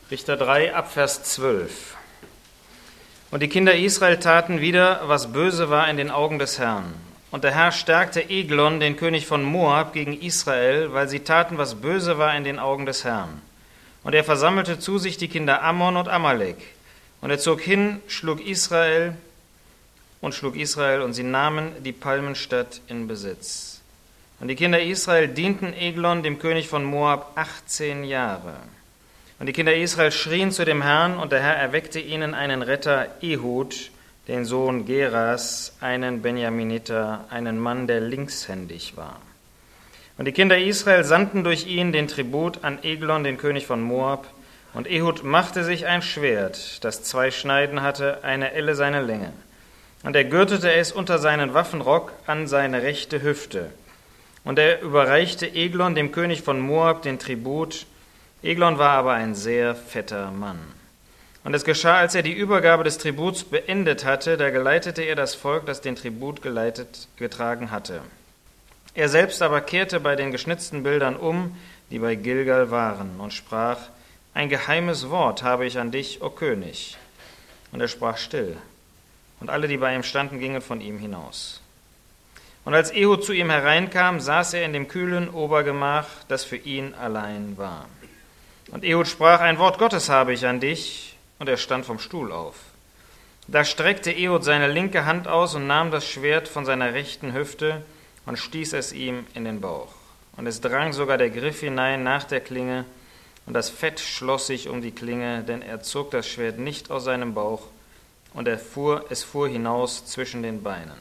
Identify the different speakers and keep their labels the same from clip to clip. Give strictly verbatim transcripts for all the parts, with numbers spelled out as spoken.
Speaker 1: Richter drei, Abvers zwölf. Und die Kinder Israel taten wieder, was böse war in den Augen des Herrn. Und der Herr stärkte Eglon, den König von Moab, gegen Israel, weil sie taten, was böse war in den Augen des Herrn. Und er versammelte zu sich die Kinder Ammon und Amalek. Und er zog hin, schlug Israel und schlug Israel, und sie nahmen die Palmenstadt in Besitz. Und die Kinder Israel dienten Eglon, dem König von Moab, achtzehn Jahre. Und die Kinder Israel schrien zu dem Herrn, und der Herr erweckte ihnen einen Retter, Ehud, den Sohn Geras, einen Benjaminiter, einen Mann, der linkshändig war. Und die Kinder Israel sandten durch ihn den Tribut an Eglon, den König von Moab, und Ehud machte sich ein Schwert, das zwei Schneiden hatte, eine Elle seine Länge. Und er gürtete es unter seinen Waffenrock an seine rechte Hüfte. Und er überreichte Eglon, dem König von Moab, den Tribut. Eglon war aber ein sehr fetter Mann. Und es geschah, als er die Übergabe des Tributs beendet hatte, da geleitete er das Volk, das den Tribut geleitet, getragen hatte. Er selbst aber kehrte bei den geschnitzten Bildern um, die bei Gilgal waren, und sprach: Ein geheimes Wort habe ich an dich, o König. Und er sprach still. Und alle, die bei ihm standen, gingen von ihm hinaus. Und als Ehud zu ihm hereinkam, saß er in dem kühlen Obergemach, das für ihn allein war. Und Ehud sprach: Ein Wort Gottes habe ich an dich. Und er stand vom Stuhl auf. Da streckte Ehud seine linke Hand aus und nahm das Schwert von seiner rechten Hüfte und stieß es ihm in den Bauch. Und es drang sogar der Griff hinein nach der Klinge, und das Fett schloss sich um die Klinge, denn er zog das Schwert nicht aus seinem Bauch, und er fuhr, es fuhr hinaus zwischen den Beinen.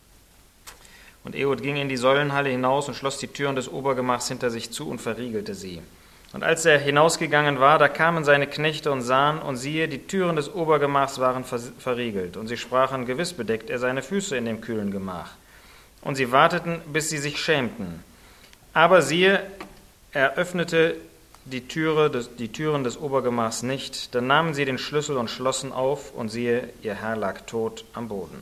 Speaker 1: Und Ehud ging in die Säulenhalle hinaus und schloss die Türen des Obergemachs hinter sich zu und verriegelte sie. Und als er hinausgegangen war, da kamen seine Knechte und sahen, und siehe, die Türen des Obergemachs waren verriegelt. Und sie sprachen: Gewiss bedeckt er seine Füße in dem kühlen Gemach. Und sie warteten, bis sie sich schämten. Aber siehe, er öffnete die, Türe des, die Türen des Obergemachs nicht. Dann nahmen sie den Schlüssel und schlossen auf, und siehe, ihr Herr lag tot am Boden.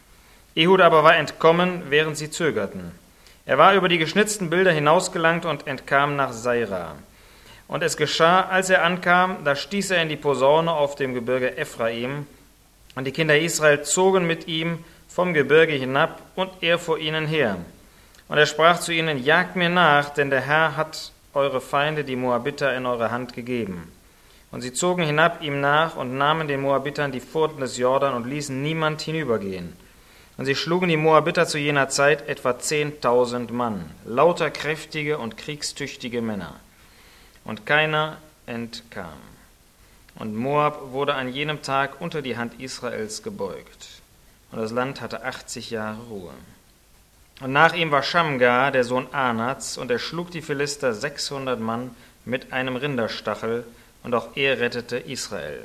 Speaker 1: Ehud aber war entkommen, während sie zögerten. Er war über die geschnitzten Bilder hinausgelangt und entkam nach Seira. Und es geschah, als er ankam, da stieß er in die Posaune auf dem Gebirge Ephraim, und die Kinder Israel zogen mit ihm vom Gebirge hinab, und er vor ihnen her. Und er sprach zu ihnen: Jagt mir nach, denn der Herr hat eure Feinde, die Moabiter, in eure Hand gegeben. Und sie zogen hinab ihm nach und nahmen den Moabitern die Furten des Jordan und ließen niemand hinübergehen. Und sie schlugen die Moabiter zu jener Zeit etwa zehntausend Mann, lauter kräftige und kriegstüchtige Männer. Und keiner entkam. Und Moab wurde an jenem Tag unter die Hand Israels gebeugt. Und das Land hatte achtzig Jahre Ruhe. Und nach ihm war Schamgar, der Sohn Anats, und er schlug die Philister sechshundert Mann mit einem Rinderstachel, und auch er rettete Israel.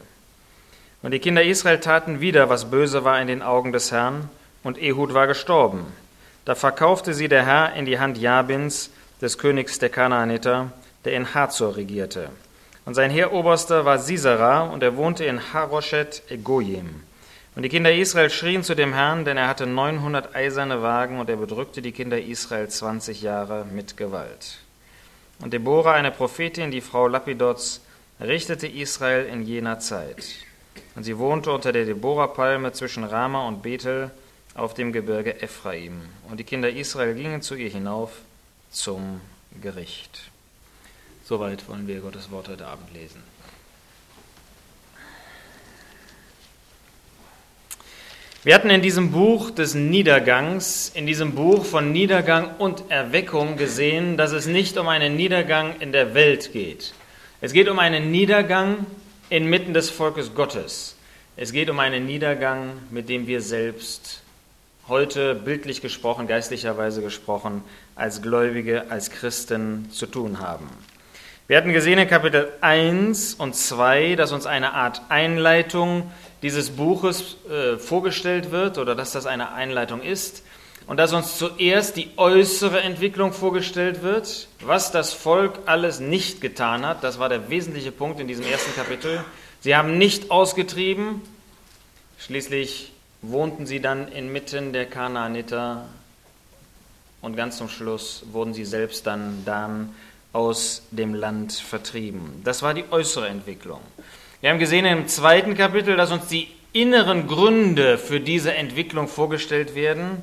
Speaker 1: Und die Kinder Israel taten wieder, was böse war in den Augen des Herrn, und Ehud war gestorben. Da verkaufte sie der Herr in die Hand Jabins, des Königs der Kanaaniter, der in Hazor regierte. Und sein Heeroberster war Sisera, und er wohnte in Haroshet-Goyim. Und die Kinder Israel schrien zu dem Herrn, denn er hatte neunhundert eiserne Wagen, und er bedrückte die Kinder Israel zwanzig Jahre mit Gewalt. Und Deborah, eine Prophetin, die Frau Lapidots, richtete Israel in jener Zeit. Und sie wohnte unter der Deborah-Palme zwischen Rama und Bethel auf dem Gebirge Ephraim. Und die Kinder Israel gingen zu ihr hinauf zum Gericht. Soweit wollen wir Gottes Wort heute Abend lesen. Wir hatten in diesem Buch des Niedergangs, in diesem Buch von Niedergang und Erweckung gesehen, dass es nicht um einen Niedergang in der Welt geht. Es geht um einen Niedergang inmitten des Volkes Gottes. Es geht um einen Niedergang, mit dem wir selbst heute bildlich gesprochen, geistlicherweise gesprochen, als Gläubige, als Christen zu tun haben. Wir hatten gesehen in Kapitel eins und zwei, dass uns eine Art Einleitung dieses Buches äh, vorgestellt wird, oder dass das eine Einleitung ist, und dass uns zuerst die äußere Entwicklung vorgestellt wird, was das Volk alles nicht getan hat. Das war der wesentliche Punkt in diesem ersten Kapitel. Sie haben nicht ausgetrieben, schließlich wohnten sie dann inmitten der Kanaaniter, und ganz zum Schluss wurden sie selbst dann, dann aus dem Land vertrieben. Das war die äußere Entwicklung. Wir haben gesehen im zweiten Kapitel, dass uns die inneren Gründe für diese Entwicklung vorgestellt werden.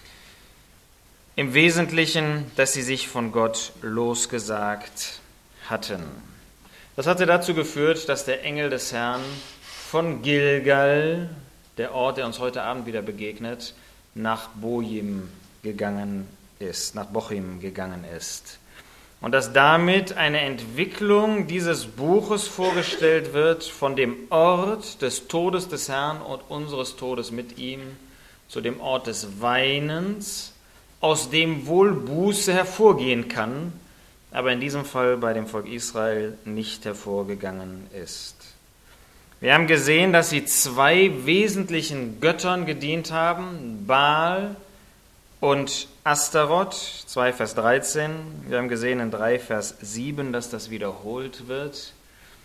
Speaker 1: Im Wesentlichen, dass sie sich von Gott losgesagt hatten. Das hatte dazu geführt, dass der Engel des Herrn von Gilgal, der Ort, der uns heute Abend wieder begegnet, nach Bojim gegangen ist, nach Bochim gegangen ist. Und dass damit eine Entwicklung dieses Buches vorgestellt wird von dem Ort des Todes des Herrn und unseres Todes mit ihm zu dem Ort des Weinens, aus dem wohl Buße hervorgehen kann, aber in diesem Fall bei dem Volk Israel nicht hervorgegangen ist. Wir haben gesehen, dass sie zwei wesentlichen Göttern gedient haben, Baal und Astaroth, zwei Vers dreizehn. Wir haben gesehen in drei Vers sieben, dass das wiederholt wird.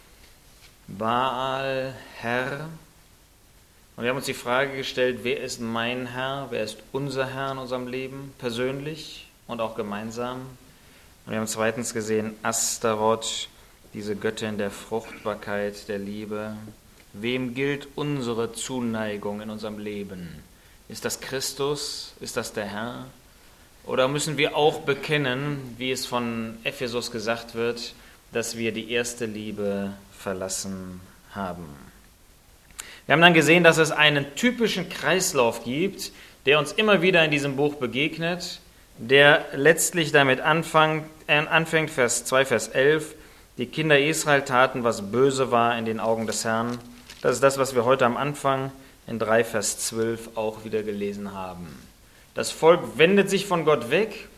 Speaker 1: Baal, Herr. Und wir haben uns die Frage gestellt, wer ist mein Herr, wer ist unser Herr in unserem Leben, persönlich und auch gemeinsam. Und wir haben zweitens gesehen, Astaroth, diese Göttin der Fruchtbarkeit, der Liebe. Wem gilt unsere Zuneigung in unserem Leben? Ist das Christus? Ist das der Herr? Oder müssen wir auch bekennen, wie es von Ephesus gesagt wird, dass wir die erste Liebe verlassen haben? Wir haben dann gesehen, dass es einen typischen Kreislauf gibt, der uns immer wieder in diesem Buch begegnet, der letztlich damit anfängt, äh, anfängt Vers zwei, Vers elf, die Kinder Israel taten, was böse war in den Augen des Herrn. Das ist das, was wir heute am Anfang in drei Vers zwölf auch wieder gelesen haben. Das Volk wendet sich von Gott weg.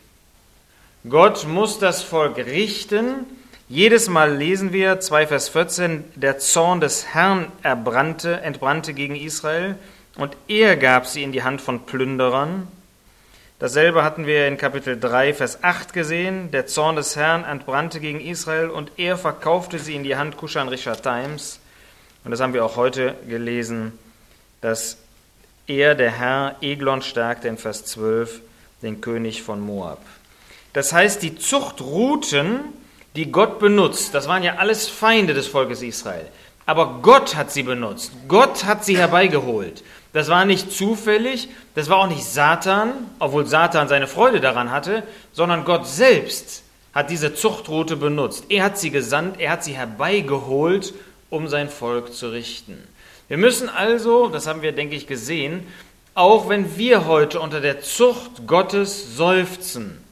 Speaker 1: Gott muss das Volk richten. Jedes Mal lesen wir zwei Vers vierzehn, der Zorn des Herrn erbrannte, entbrannte gegen Israel und er gab sie in die Hand von Plünderern. Dasselbe hatten wir in Kapitel drei, Vers acht gesehen. Der Zorn des Herrn entbrannte gegen Israel und er verkaufte sie in die Hand Kushan-Rischataims. Und das haben wir auch heute gelesen, dass er, der Herr, Eglon stärkte in Vers zwölf, den König von Moab. Das heißt, die Zuchtrouten, die Gott benutzt, das waren ja alles Feinde des Volkes Israel. Aber Gott hat sie benutzt. Gott hat sie herbeigeholt. Das war nicht zufällig, das war auch nicht Satan, obwohl Satan seine Freude daran hatte, sondern Gott selbst hat diese Zuchtroute benutzt. Er hat sie gesandt, er hat sie herbeigeholt, um sein Volk zu richten. Wir müssen also, das haben wir, denke ich, gesehen, auch wenn wir heute unter der Zucht Gottes seufzen,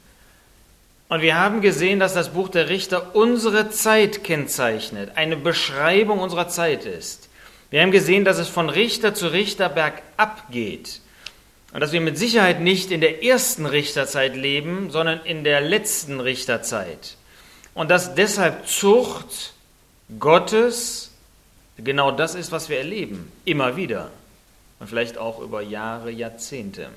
Speaker 1: und wir haben gesehen, dass das Buch der Richter unsere Zeit kennzeichnet, eine Beschreibung unserer Zeit ist. Wir haben gesehen, dass es von Richter zu Richter bergab geht und dass wir mit Sicherheit nicht in der ersten Richterzeit leben, sondern in der letzten Richterzeit. Und dass deshalb Zucht Gottes genau das ist, was wir erleben, immer wieder und vielleicht auch über Jahre, Jahrzehnte.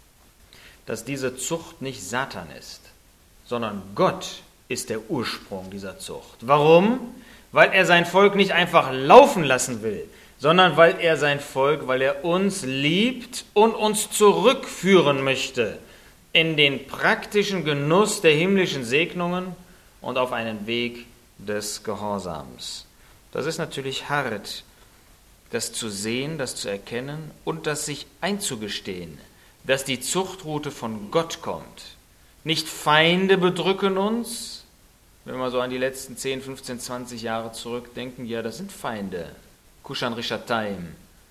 Speaker 1: Dass diese Zucht nicht Satan ist, sondern Gott ist der Ursprung dieser Zucht. Warum? Weil er sein Volk nicht einfach laufen lassen will, sondern weil er sein Volk, weil er uns liebt und uns zurückführen möchte in den praktischen Genuss der himmlischen Segnungen und auf einen Weg des Gehorsams. Das ist natürlich hart, das zu sehen, das zu erkennen und das sich einzugestehen, dass die Zuchtroute von Gott kommt. Nicht Feinde bedrücken uns, wenn wir so an die letzten zehn, fünfzehn, zwanzig Jahre zurückdenken, ja, das sind Feinde. Kushan-Rischataim,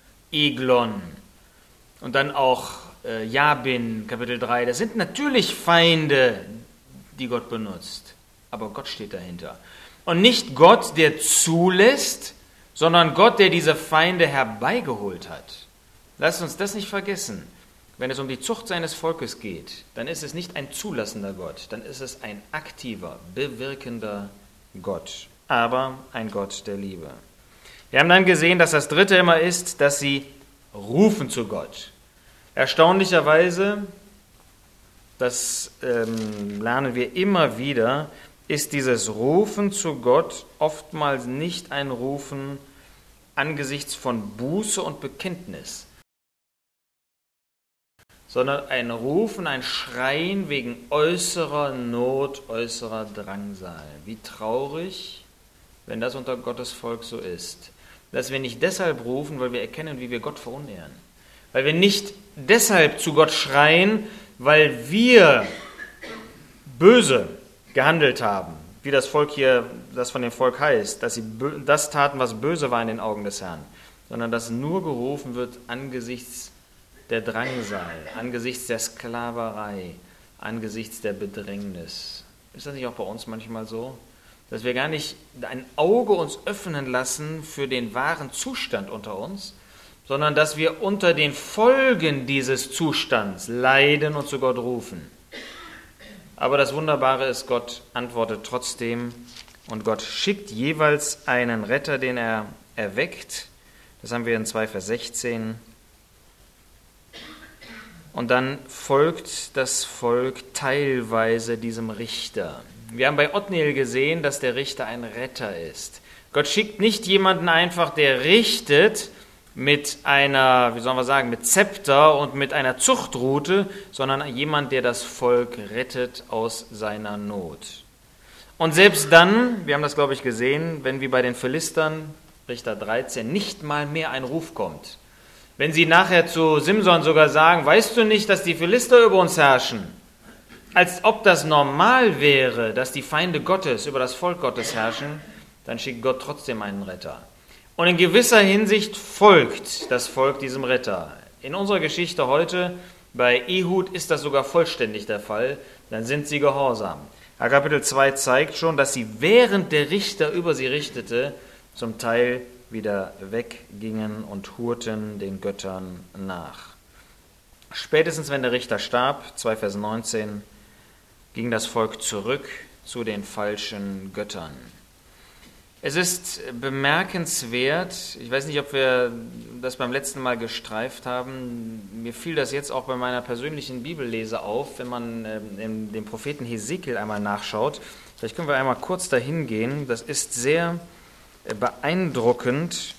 Speaker 1: Eglon und dann auch äh, Jabin, Kapitel drei, das sind natürlich Feinde, die Gott benutzt, aber Gott steht dahinter. Und nicht Gott, der zulässt, sondern Gott, der diese Feinde herbeigeholt hat. Lasst uns das nicht vergessen. Wenn es um die Zucht seines Volkes geht, dann ist es nicht ein zulassender Gott, dann ist es ein aktiver, bewirkender Gott, aber ein Gott der Liebe. Wir haben dann gesehen, dass das Dritte immer ist, dass sie rufen zu Gott. Erstaunlicherweise, das ähm, lernen wir immer wieder, ist dieses Rufen zu Gott oftmals nicht ein Rufen angesichts von Buße und Bekenntnis, sondern ein Rufen, ein Schreien wegen äußerer Not, äußerer Drangsal. Wie traurig, wenn das unter Gottes Volk so ist. Dass wir nicht deshalb rufen, weil wir erkennen, wie wir Gott verunehren. Weil wir nicht deshalb zu Gott schreien, weil wir böse gehandelt haben, wie das Volk hier, das von dem Volk heißt, dass sie das taten, was böse war in den Augen des Herrn, sondern dass nur gerufen wird angesichts der Drangsal, angesichts der Sklaverei, angesichts der Bedrängnis. Ist das nicht auch bei uns manchmal so? Dass wir gar nicht ein Auge uns öffnen lassen für den wahren Zustand unter uns, sondern dass wir unter den Folgen dieses Zustands leiden und zu Gott rufen. Aber das Wunderbare ist, Gott antwortet trotzdem und Gott schickt jeweils einen Retter, den er erweckt. Das haben wir in zwei Vers sechzehn. Und dann folgt das Volk teilweise diesem Richter. Wir haben bei Othniel gesehen, dass der Richter ein Retter ist. Gott schickt nicht jemanden einfach, der richtet mit einer, wie sollen wir sagen, mit Zepter und mit einer Zuchtrute, sondern jemand, der das Volk rettet aus seiner Not. Und selbst dann, wir haben das, glaube ich, gesehen, wenn wie bei den Philistern, Richter dreizehn, nicht mal mehr ein Ruf kommt. Wenn sie nachher zu Simson sogar sagen, weißt du nicht, dass die Philister über uns herrschen? Als ob das normal wäre, dass die Feinde Gottes über das Volk Gottes herrschen, dann schickt Gott trotzdem einen Retter. Und in gewisser Hinsicht folgt das Volk diesem Retter. In unserer Geschichte heute, bei Ehud, ist das sogar vollständig der Fall, dann sind sie gehorsam. Kapitel zwei zeigt schon, dass sie, während der Richter über sie richtete, zum Teil wieder weggingen und hurten den Göttern nach. Spätestens wenn der Richter starb, zwei Vers neunzehn, ging das Volk zurück zu den falschen Göttern. Es ist bemerkenswert, ich weiß nicht, ob wir das beim letzten Mal gestreift haben, mir fiel das jetzt auch bei meiner persönlichen Bibellese auf, wenn man in dem Propheten Hesekiel einmal nachschaut. Vielleicht können wir einmal kurz dahin gehen, das ist sehr beeindruckend.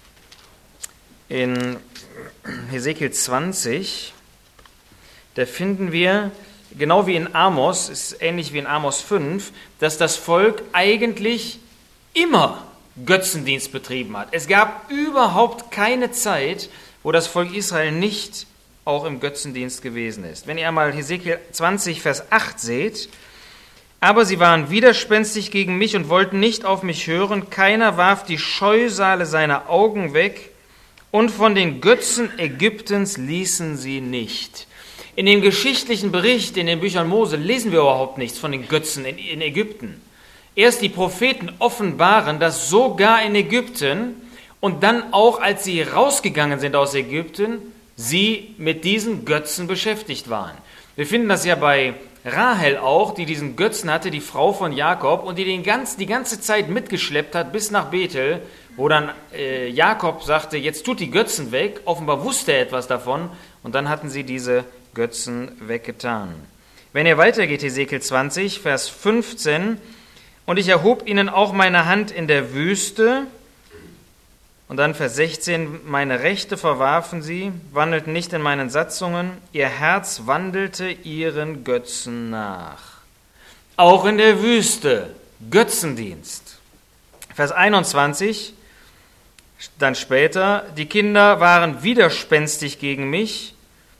Speaker 1: In Hesekiel zwanzig, da finden wir, genau wie in Amos, ist ähnlich wie in Amos fünf, dass das Volk eigentlich immer Götzendienst betrieben hat. Es gab überhaupt keine Zeit, wo das Volk Israel nicht auch im Götzendienst gewesen ist. Wenn ihr einmal Hesekiel zwanzig, Vers acht seht, aber sie waren widerspenstig gegen mich und wollten nicht auf mich hören, keiner warf die Scheusale seiner Augen weg und von den Götzen Ägyptens ließen sie nicht. In dem geschichtlichen Bericht in den Büchern Mose lesen wir überhaupt nichts von den Götzen in, in Ägypten. Erst die Propheten offenbaren, dass sogar in Ägypten und dann auch, als sie rausgegangen sind aus Ägypten, sie mit diesen Götzen beschäftigt waren. Wir finden das ja bei Rahel auch, die diesen Götzen hatte, die Frau von Jakob, und die den ganz, die ganze Zeit mitgeschleppt hat bis nach Bethel, wo dann äh, Jakob sagte, jetzt tut die Götzen weg. Offenbar wusste er etwas davon und dann hatten sie diese Götzen weggetan. Wenn ihr weitergeht, Hesekiel zwanzig, Vers fünfzehn, und ich erhob ihnen auch meine Hand in der Wüste, und dann Vers sechzehn, meine Rechte verwarfen sie, wandelten nicht in meinen Satzungen, ihr Herz wandelte ihren Götzen nach. Auch in der Wüste, Götzendienst. Vers einundzwanzig, dann später, die Kinder waren widerspenstig gegen mich,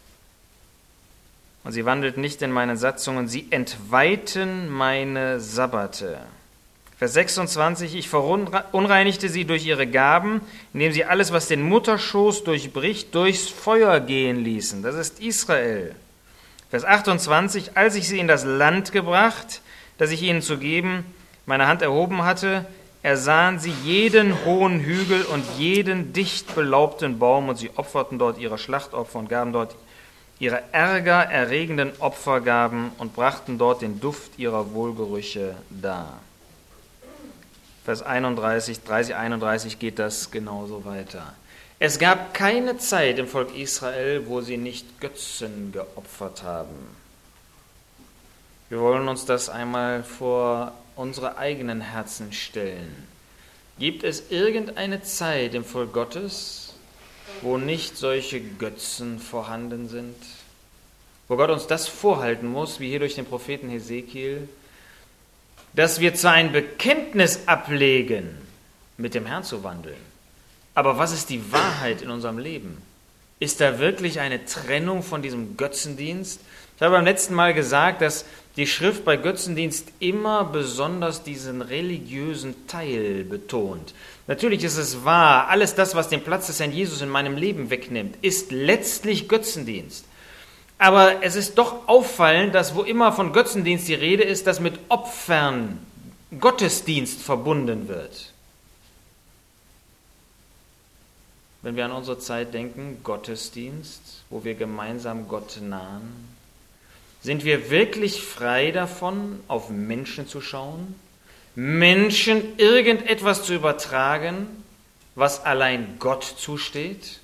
Speaker 1: und sie wandelten nicht in meinen Satzungen, sie entweihten meine Sabbate. Vers sechsundzwanzig, ich verunreinigte sie durch ihre Gaben, indem sie alles, was den Mutterschoß durchbricht, durchs Feuer gehen ließen. Das ist Israel. Vers achtundzwanzig, als ich sie in das Land gebracht, das ich ihnen zu geben, meine Hand erhoben hatte, ersahen sie jeden hohen Hügel und jeden dicht belaubten Baum, und sie opferten dort ihre Schlachtopfer und gaben dort ihre ärgererregenden Opfergaben und brachten dort den Duft ihrer Wohlgerüche dar. Vers einunddreißig, dreißig, einunddreißig geht das genauso weiter. Es gab keine Zeit im Volk Israel, wo sie nicht Götzen geopfert haben. Wir wollen uns das einmal vor unsere eigenen Herzen stellen. Gibt es irgendeine Zeit im Volk Gottes, wo nicht solche Götzen vorhanden sind? wo Gott uns das vorhalten muss, wie hier durch den Propheten Hesekiel, dass wir zwar ein Bekenntnis ablegen, mit dem Herrn zu wandeln, aber was ist die Wahrheit in unserem Leben? Ist da wirklich eine Trennung von diesem Götzendienst? Ich habe beim letzten Mal gesagt, dass die Schrift bei Götzendienst immer besonders diesen religiösen Teil betont. Natürlich ist es wahr, alles das, was den Platz des Herrn Jesus in meinem Leben wegnimmt, ist letztlich Götzendienst. Aber es ist doch auffallend, dass wo immer von Götzendienst die Rede ist, dass mit Opfern Gottesdienst verbunden wird. Wenn wir an unsere Zeit denken, Gottesdienst, wo wir gemeinsam Gott nahen, sind wir wirklich frei davon, auf Menschen zu schauen, Menschen irgendetwas zu übertragen, was allein Gott zusteht?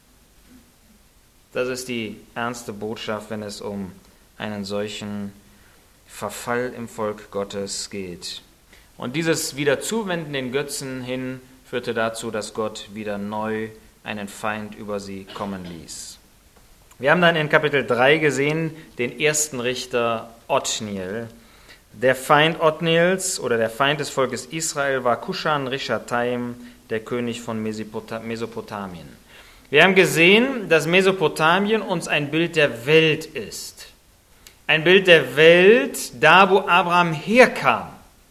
Speaker 1: Das ist die ernste Botschaft, wenn es um einen solchen Verfall im Volk Gottes geht. Und dieses Wiederzuwenden den Götzen hin führte dazu, dass Gott wieder neu einen Feind über sie kommen ließ. Wir haben dann in Kapitel drei gesehen den ersten Richter Othniel. Der Feind Othniels oder der Feind des Volkes Israel war Kushan-Rishathaim, der König von Mesopotamien. Wir haben gesehen, dass Mesopotamien uns ein Bild der Welt ist. Ein Bild der Welt, da wo Abraham herkam.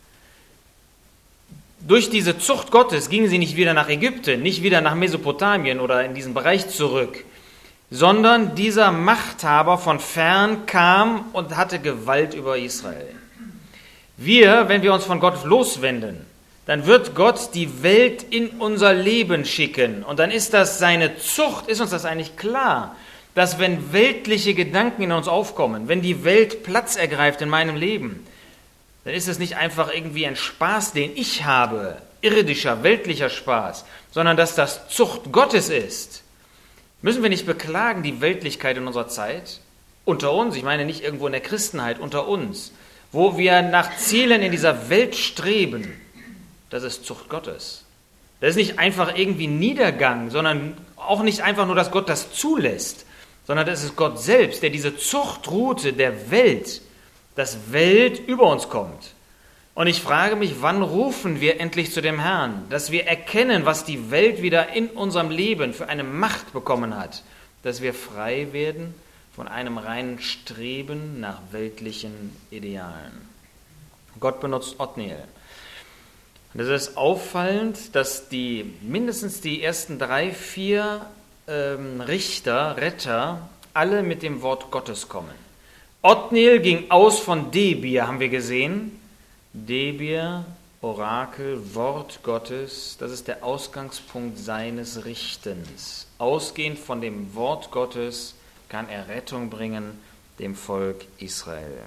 Speaker 1: Durch diese Zucht Gottes gingen sie nicht wieder nach Ägypten, nicht wieder nach Mesopotamien oder in diesen Bereich zurück, sondern dieser Machthaber von fern kam und hatte Gewalt über Israel. Wir, wenn wir uns von Gott loswenden, dann wird Gott die Welt in unser Leben schicken. Und dann ist das seine Zucht, ist uns das eigentlich klar, dass wenn weltliche Gedanken in uns aufkommen, wenn die Welt Platz ergreift in meinem Leben, dann ist es nicht einfach irgendwie ein Spaß, den ich habe, irdischer, weltlicher Spaß, sondern dass das Zucht Gottes ist. Müssen wir nicht beklagen, die Weltlichkeit in unserer Zeit? Unter uns, ich meine nicht irgendwo in der Christenheit, unter uns, wo wir nach Zielen in dieser Welt streben, das ist Zucht Gottes. Das ist nicht einfach irgendwie Niedergang, sondern auch nicht einfach nur, dass Gott das zulässt, sondern das ist Gott selbst, der diese Zuchtroute der Welt, dass Welt über uns kommt. Und ich frage mich, wann rufen wir endlich zu dem Herrn, dass wir erkennen, was die Welt wieder in unserem Leben für eine Macht bekommen hat, dass wir frei werden von einem reinen Streben nach weltlichen Idealen. Gott benutzt Othniel. Und es ist auffallend, dass die mindestens die ersten drei, vier ähm, Richter, Retter, alle mit dem Wort Gottes kommen. Othniel ging aus von Debir, haben wir gesehen. Debir, Orakel, Wort Gottes, das ist der Ausgangspunkt seines Richtens. Ausgehend von dem Wort Gottes kann er Rettung bringen dem Volk Israel.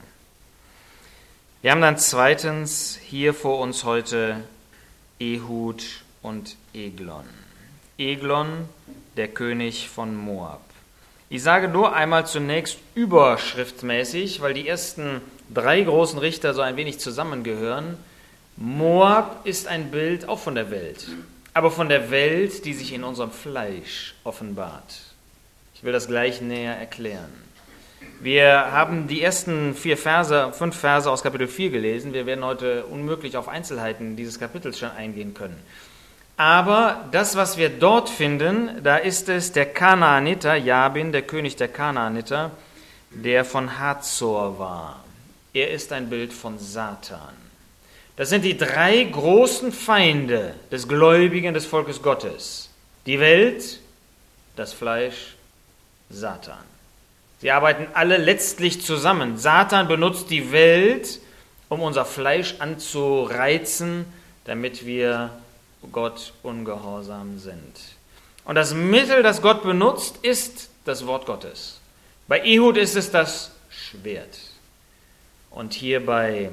Speaker 1: Wir haben dann zweitens hier vor uns heute Ehud und Eglon. Eglon, der König von Moab. Ich sage nur einmal zunächst überschriftmäßig, weil die ersten drei großen Richter so ein wenig zusammengehören. Moab ist ein Bild auch von der Welt, aber von der Welt, die sich in unserem Fleisch offenbart. Ich will das gleich näher erklären. Wir haben die ersten vier Verse, fünf Verse aus Kapitel vier gelesen. Wir werden heute unmöglich auf Einzelheiten dieses Kapitels schon eingehen können. Aber das, was wir dort finden, da ist es der Kanaaniter, Jabin, der König der Kanaaniter, der von Hazor war. Er ist ein Bild von Satan. Das sind die drei großen Feinde des Gläubigen des Volkes Gottes. Die Welt, das Fleisch, Satan. Sie arbeiten alle letztlich zusammen. Satan benutzt die Welt, um unser Fleisch anzureizen, damit wir Gott ungehorsam sind. Und das Mittel, das Gott benutzt, ist das Wort Gottes. Bei Ehud ist es das Schwert. Und hier bei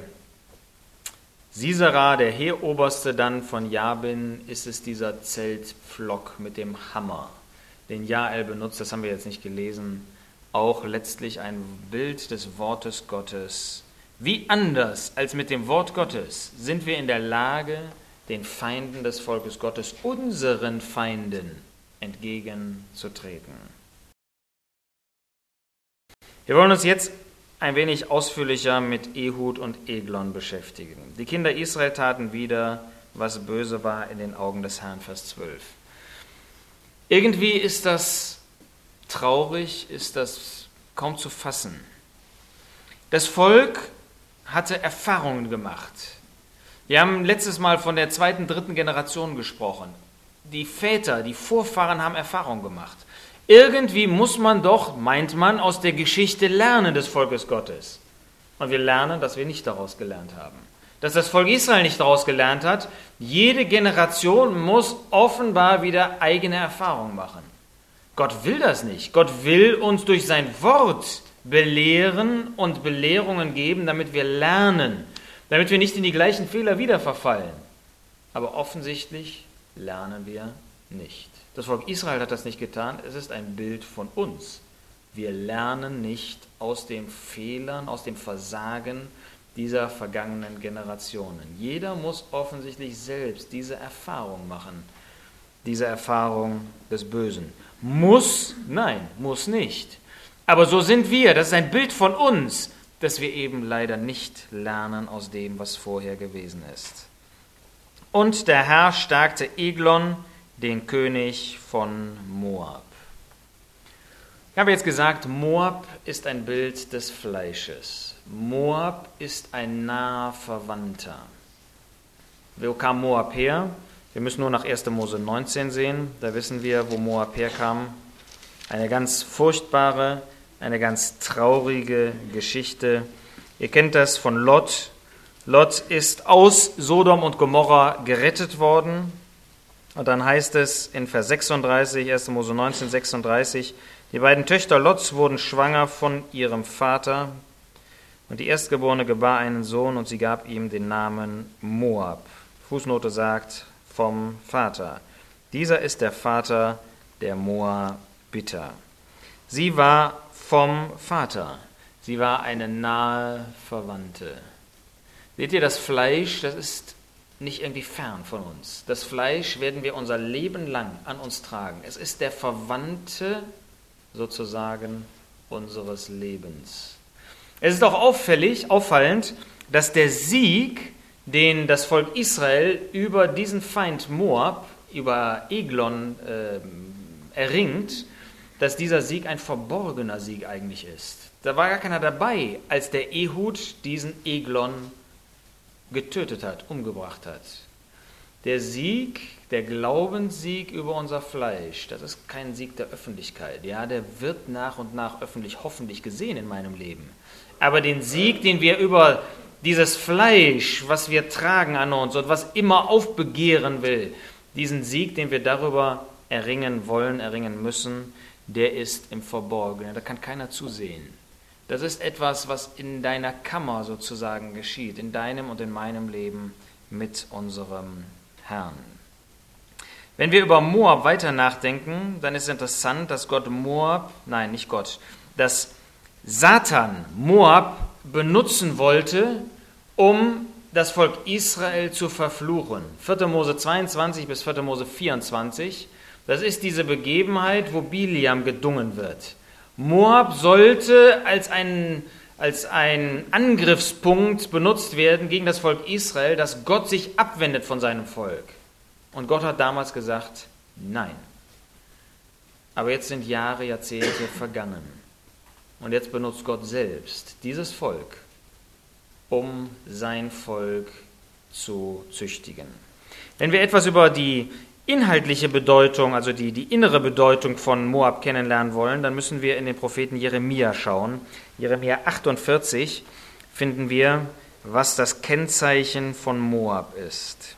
Speaker 1: Sisera, der Heeroberste dann von Jabin, ist es dieser Zeltpflock mit dem Hammer, den Jael benutzt, das haben wir jetzt nicht gelesen, auch letztlich ein Bild des Wortes Gottes. Wie anders als mit dem Wort Gottes sind wir in der Lage, den Feinden des Volkes Gottes, unseren Feinden, entgegenzutreten. Wir wollen uns jetzt ein wenig ausführlicher mit Ehud und Eglon beschäftigen. Die Kinder Israel taten wieder, was böse war in den Augen des Herrn, Vers zwölf. Irgendwie ist das traurig, ist das kaum zu fassen. Das Volk hatte Erfahrungen gemacht. Wir haben letztes Mal von der zweiten, dritten Generation gesprochen. Die Väter, die Vorfahren haben Erfahrungen gemacht. Irgendwie muss man doch, meint man, aus der Geschichte lernen des Volkes Gottes. Und wir lernen, dass wir nicht daraus gelernt haben. Dass das Volk Israel nicht daraus gelernt hat. Jede Generation muss offenbar wieder eigene Erfahrungen machen. Gott will das nicht. Gott will uns durch sein Wort belehren und Belehrungen geben, damit wir lernen, damit wir nicht in die gleichen Fehler wieder verfallen. Aber offensichtlich lernen wir nicht. Das Volk Israel hat das nicht getan. Es ist ein Bild von uns. Wir lernen nicht aus den Fehlern, aus dem Versagen dieser vergangenen Generationen. Jeder muss offensichtlich selbst diese Erfahrung machen, diese Erfahrung des Bösen. Muss? Nein, muss nicht. Aber so sind wir. Das ist ein Bild von uns, dass wir eben leider nicht lernen aus dem, was vorher gewesen ist. Und der Herr stärkte Eglon, den König von Moab. Ich habe jetzt gesagt, Moab ist ein Bild des Fleisches. Moab ist ein naher Verwandter. Wo kam Moab her? Wir müssen nur nach erster Mose neunzehn sehen. Da wissen wir, wo Moab herkam. Eine ganz furchtbare, eine ganz traurige Geschichte. Ihr kennt das von Lot. Lot ist aus Sodom und Gomorra gerettet worden. Und dann heißt es in Vers sechsunddreißig, erster Mose neunzehn, sechsunddreißig, die beiden Töchter Lots wurden schwanger von ihrem Vater. Und die Erstgeborene gebar einen Sohn und sie gab ihm den Namen Moab. Fußnote sagt, vom Vater. Dieser ist der Vater der Moabiter. Sie war vom Vater. Sie war eine nahe Verwandte. Seht ihr, das Fleisch, das ist nicht irgendwie fern von uns. Das Fleisch werden wir unser Leben lang an uns tragen. Es ist der Verwandte sozusagen unseres Lebens. Es ist auch auffällig, auffallend, dass der Sieg, den das Volk Israel über diesen Feind Moab, über Eglon äh, erringt, dass dieser Sieg ein verborgener Sieg eigentlich ist. Da war gar keiner dabei, als der Ehud diesen Eglon getötet hat, umgebracht hat. Der Sieg, der Glaubenssieg über unser Fleisch, das ist kein Sieg der Öffentlichkeit. Ja, der wird nach und nach öffentlich hoffentlich gesehen in meinem Leben. Aber den Sieg, den wir über dieses Fleisch, was wir tragen an uns und was immer aufbegehren will, diesen Sieg, den wir darüber erringen wollen, erringen müssen, der ist im Verborgenen. Da kann keiner zusehen. Das ist etwas, was in deiner Kammer sozusagen geschieht, in deinem und in meinem Leben mit unserem Herrn. Wenn wir über Moab weiter nachdenken, dann ist interessant, dass Gott Moab, nein, nicht Gott, dass Satan Moab benutzen wollte, um das Volk Israel zu verfluchen. vierter Mose zweiundzwanzig bis vierter Mose vierundzwanzig, das ist diese Begebenheit, wo Biliam gedungen wird. Moab sollte als ein, als ein Angriffspunkt benutzt werden gegen das Volk Israel, dass Gott sich abwendet von seinem Volk. Und Gott hat damals gesagt, nein. Aber jetzt sind Jahre, Jahrzehnte vergangen. Und jetzt benutzt Gott selbst dieses Volk, um sein Volk zu züchtigen. Wenn wir etwas über die inhaltliche Bedeutung, also die, die innere Bedeutung von Moab kennenlernen wollen, dann müssen wir in den Propheten Jeremia schauen. Jeremia achtundvierzig finden wir, was das Kennzeichen von Moab ist.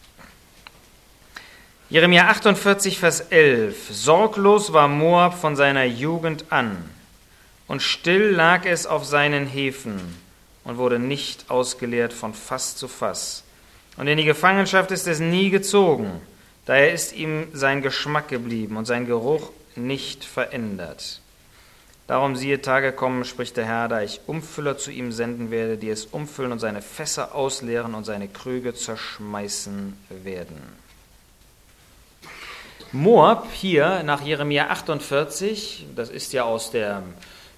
Speaker 1: Jeremia achtundvierzig, Vers elf. Sorglos war Moab von seiner Jugend an, und still lag es auf seinen Hefen und wurde nicht ausgeleert von Fass zu Fass. Und in die Gefangenschaft ist es nie gezogen. Daher ist ihm sein Geschmack geblieben und sein Geruch nicht verändert. Darum siehe, Tage kommen, spricht der Herr, da ich Umfüller zu ihm senden werde, die es umfüllen und seine Fässer ausleeren und seine Krüge zerschmeißen werden. Moab hier nach Jeremia achtundvierzig, das ist ja aus der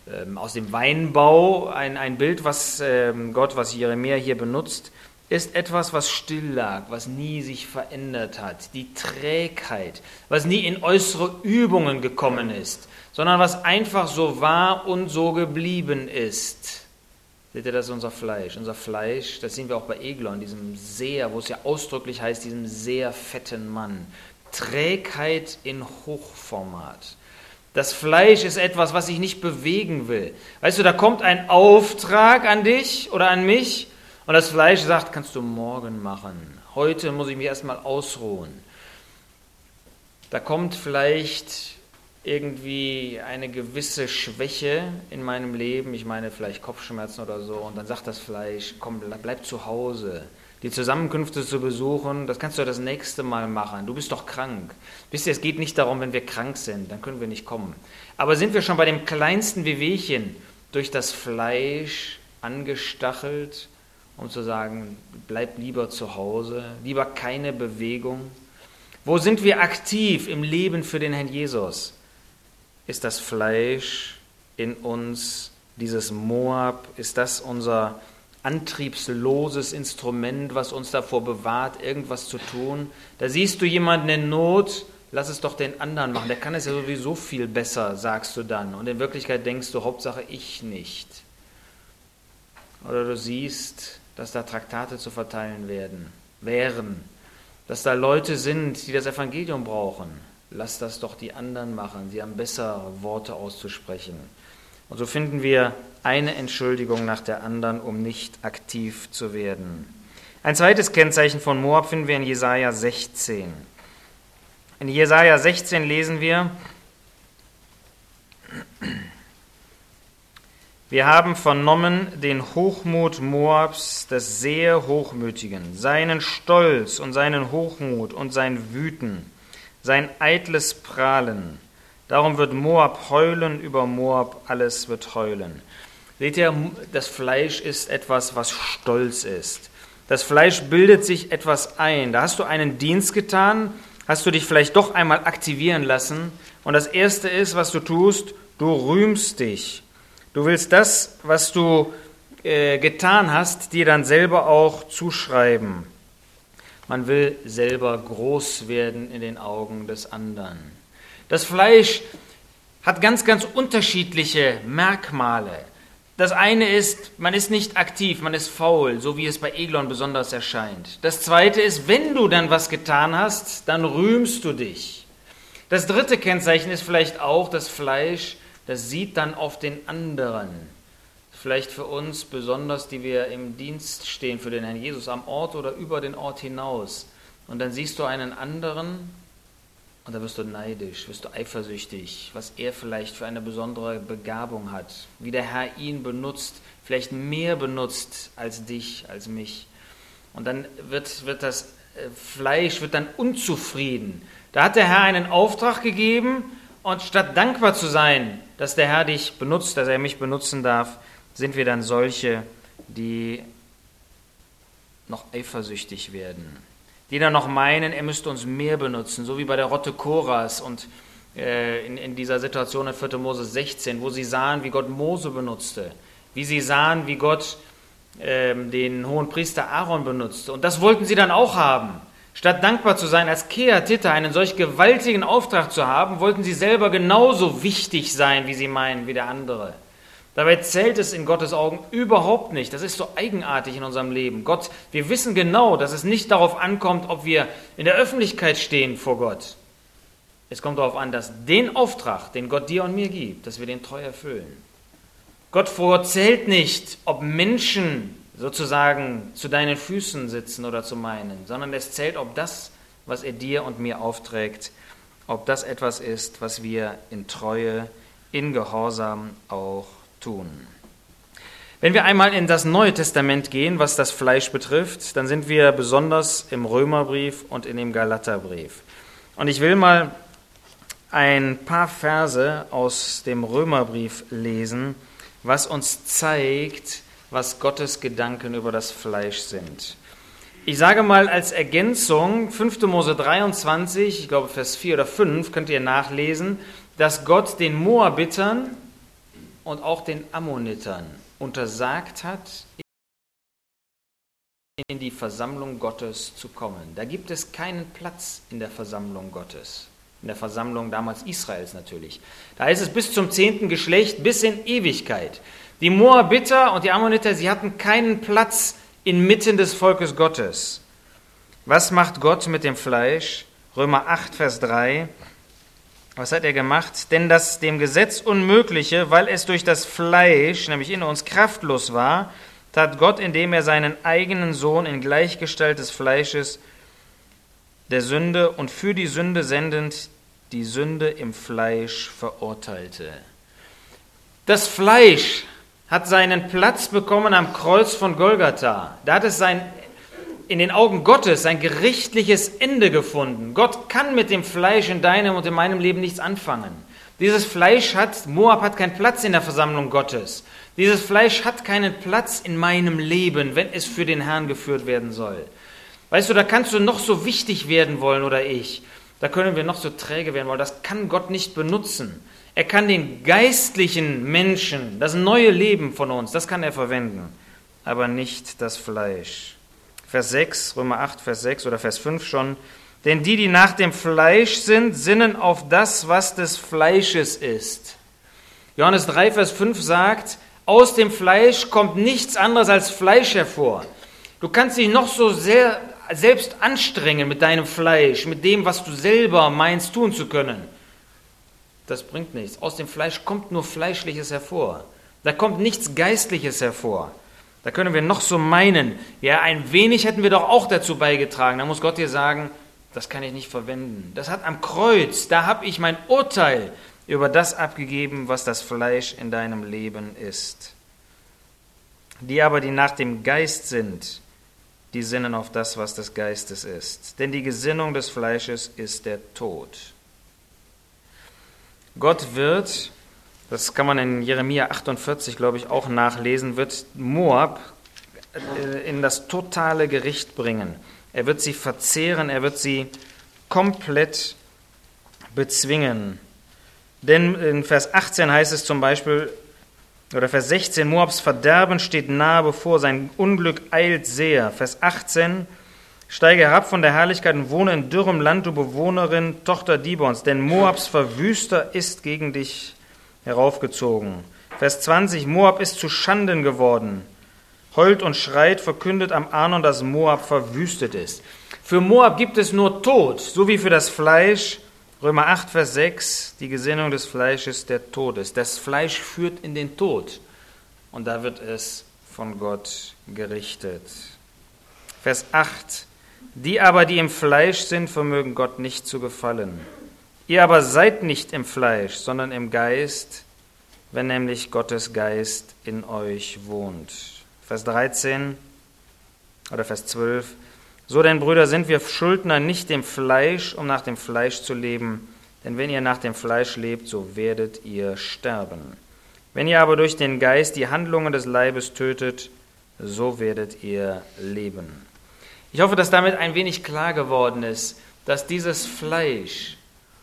Speaker 1: ähm, aus dem Weinbau, ein, ein Bild, was ähm, Gott, was Jeremia hier benutzt, ist etwas, was still lag, was nie sich verändert hat. Die Trägheit, was nie in äußere Übungen gekommen ist, sondern was einfach so war und so geblieben ist. Seht ihr, das ist unser Fleisch. Unser Fleisch, das sehen wir auch bei Eglon, diesem sehr, wo es ja ausdrücklich heißt, diesem sehr fetten Mann. Trägheit in Hochformat. Das Fleisch ist etwas, was sich nicht bewegen will. Weißt du, da kommt ein Auftrag an dich oder an mich und das Fleisch sagt, kannst du morgen machen. Heute muss ich mich erstmal ausruhen. Da kommt vielleicht irgendwie eine gewisse Schwäche in meinem Leben, ich meine vielleicht Kopfschmerzen oder so, und dann sagt das Fleisch, komm, bleib zu Hause. Die Zusammenkünfte zu besuchen, das kannst du das nächste Mal machen. Du bist doch krank. Wisst ihr, es geht nicht darum, wenn wir krank sind, dann können wir nicht kommen. Aber sind wir schon bei dem kleinsten Wehwehchen durch das Fleisch angestachelt, um zu sagen, bleib lieber zu Hause, lieber keine Bewegung? Wo sind wir aktiv im Leben für den Herrn Jesus? Ist das Fleisch in uns, dieses Moab, ist das unser antriebsloses Instrument, was uns davor bewahrt, irgendwas zu tun? Da siehst du jemanden in Not, lass es doch den anderen machen, der kann es ja sowieso viel besser, sagst du dann. Und in Wirklichkeit denkst du, Hauptsache ich nicht. Oder du siehst, dass da Traktate zu verteilen werden, wären, dass da Leute sind, die das Evangelium brauchen. Lass das doch die anderen machen, sie haben bessere Worte auszusprechen. Und so finden wir eine Entschuldigung nach der anderen, um nicht aktiv zu werden. Ein zweites Kennzeichen von Moab finden wir in Jesaja sechzehn. In Jesaja sechzehn lesen wir: Wir haben vernommen den Hochmut Moabs, des sehr Hochmütigen, seinen Stolz und seinen Hochmut und sein Wüten, sein eitles Prahlen. Darum wird Moab heulen über Moab, alles wird heulen. Seht ihr, das Fleisch ist etwas, was stolz ist. Das Fleisch bildet sich etwas ein. Da hast du einen Dienst getan, hast du dich vielleicht doch einmal aktivieren lassen. Und das Erste ist, was du tust, du rühmst dich. Du willst das, was du äh, getan hast, dir dann selber auch zuschreiben. Man will selber groß werden in den Augen des anderen. Das Fleisch hat ganz, ganz unterschiedliche Merkmale. Das eine ist, man ist nicht aktiv, man ist faul, so wie es bei Eglon besonders erscheint. Das zweite ist, wenn du dann was getan hast, dann rühmst du dich. Das dritte Kennzeichen ist vielleicht auch, das Fleisch, das sieht dann auf den anderen. Vielleicht für uns besonders, die wir im Dienst stehen für den Herrn Jesus, am Ort oder über den Ort hinaus. Und dann siehst du einen anderen und da wirst du neidisch, wirst du eifersüchtig, was er vielleicht für eine besondere Begabung hat, wie der Herr ihn benutzt, vielleicht mehr benutzt als dich, als mich. Und dann wird, wird das Fleisch wird dann unzufrieden. Da hat der Herr einen Auftrag gegeben und statt dankbar zu sein, dass der Herr dich benutzt, dass er mich benutzen darf, sind wir dann solche, die noch eifersüchtig werden, die dann noch meinen, er müsste uns mehr benutzen, so wie bei der Rotte Koras und äh, in, in dieser Situation in vierter Mose sechzehn, wo sie sahen, wie Gott Mose benutzte, wie sie sahen, wie Gott äh, den hohen Priester Aaron benutzte. Und das wollten sie dann auch haben. Statt dankbar zu sein, als Kehatiter einen solch gewaltigen Auftrag zu haben, wollten sie selber genauso wichtig sein, wie sie meinen, wie der andere. Dabei zählt es in Gottes Augen überhaupt nicht. Das ist so eigenartig in unserem Leben. Gott, wir wissen genau, dass es nicht darauf ankommt, ob wir in der Öffentlichkeit stehen vor Gott. Es kommt darauf an, dass den Auftrag, den Gott dir und mir gibt, dass wir den treu erfüllen. Gott vorzählt nicht, ob Menschen sozusagen zu deinen Füßen sitzen oder zu meinen, sondern es zählt, ob das, was er dir und mir aufträgt, ob das etwas ist, was wir in Treue, in Gehorsam auch tun. Wenn wir einmal in das Neue Testament gehen, was das Fleisch betrifft, dann sind wir besonders im Römerbrief und in dem Galaterbrief. Und ich will mal ein paar Verse aus dem Römerbrief lesen, was uns zeigt, was Gottes Gedanken über das Fleisch sind. Ich sage mal als Ergänzung, fünfter Mose dreiundzwanzig, ich glaube Vers vier oder fünf, könnt ihr nachlesen, dass Gott den Moabitern und auch den Ammonitern untersagt hat, in die Versammlung Gottes zu kommen. Da gibt es keinen Platz in der Versammlung Gottes. In der Versammlung damals Israels natürlich. Da heißt es bis zum zehnten Geschlecht, bis in Ewigkeit. Die Moabiter und die Ammoniter, sie hatten keinen Platz inmitten des Volkes Gottes. Was macht Gott mit dem Fleisch? Römer acht, Vers drei. Was hat er gemacht? Denn das dem Gesetz Unmögliche, weil es durch das Fleisch, nämlich in uns, kraftlos war, tat Gott, indem er seinen eigenen Sohn in Gleichgestalt des Fleisches der Sünde und für die Sünde sendend die Sünde im Fleisch verurteilte. Das Fleisch hat seinen Platz bekommen am Kreuz von Golgatha. Da hat es sein, in den Augen Gottes sein gerichtliches Ende gefunden. Gott kann mit dem Fleisch in deinem und in meinem Leben nichts anfangen. Dieses Fleisch hat, Moab hat keinen Platz in der Versammlung Gottes. Dieses Fleisch hat keinen Platz in meinem Leben, wenn es für den Herrn geführt werden soll. Weißt du, da kannst du noch so wichtig werden wollen oder ich. Da können wir noch so träge werden wollen. Das kann Gott nicht benutzen. Er kann den geistlichen Menschen, das neue Leben von uns, das kann er verwenden, aber nicht das Fleisch. Vers sechs, Römer acht, Vers sechs oder Vers fünf schon. Denn die, die nach dem Fleisch sind, sinnen auf das, was des Fleisches ist. Johannes drei, Vers fünf sagt, aus dem Fleisch kommt nichts anderes als Fleisch hervor. Du kannst dich noch so sehr selbst anstrengen mit deinem Fleisch, mit dem, was du selber meinst tun zu können. Das bringt nichts. Aus dem Fleisch kommt nur Fleischliches hervor. Da kommt nichts Geistliches hervor. Da können wir noch so meinen, ja, ein wenig hätten wir doch auch dazu beigetragen. Da muss Gott dir sagen, das kann ich nicht verwenden. Das hat am Kreuz, da habe ich mein Urteil über das abgegeben, was das Fleisch in deinem Leben ist. Die aber, die nach dem Geist sind, die sinnen auf das, was des Geistes ist. Denn die Gesinnung des Fleisches ist der Tod. Gott wird, das kann man in Jeremia achtundvierzig, glaube ich, auch nachlesen, wird Moab in das totale Gericht bringen. Er wird sie verzehren, er wird sie komplett bezwingen. Denn in Vers achtzehn heißt es zum Beispiel, oder Vers sechzehn, Moabs Verderben steht nahe bevor, sein Unglück eilt sehr. Vers achtzehn, steige herab von der Herrlichkeit und wohne in dürrem Land, du Bewohnerin, Tochter Dibons, denn Moabs Verwüster ist gegen dich heraufgezogen. Vers zwanzig, Moab ist zu Schanden geworden. Heult und schreit, verkündet am Arnon, dass Moab verwüstet ist. Für Moab gibt es nur Tod, so wie für das Fleisch. Römer acht, Vers sechs, die Gesinnung des Fleisches der Tod ist. Das Fleisch führt in den Tod und da wird es von Gott gerichtet. Vers acht, die aber, die im Fleisch sind, vermögen Gott nicht zu gefallen. Ihr aber seid nicht im Fleisch, sondern im Geist, wenn nämlich Gottes Geist in euch wohnt. Vers dreizehn oder Vers zwölf, so denn, Brüder, sind wir Schuldner nicht dem Fleisch, um nach dem Fleisch zu leben, denn wenn ihr nach dem Fleisch lebt, so werdet ihr sterben. Wenn ihr aber durch den Geist die Handlungen des Leibes tötet, so werdet ihr leben. Ich hoffe, dass damit ein wenig klar geworden ist, dass dieses Fleisch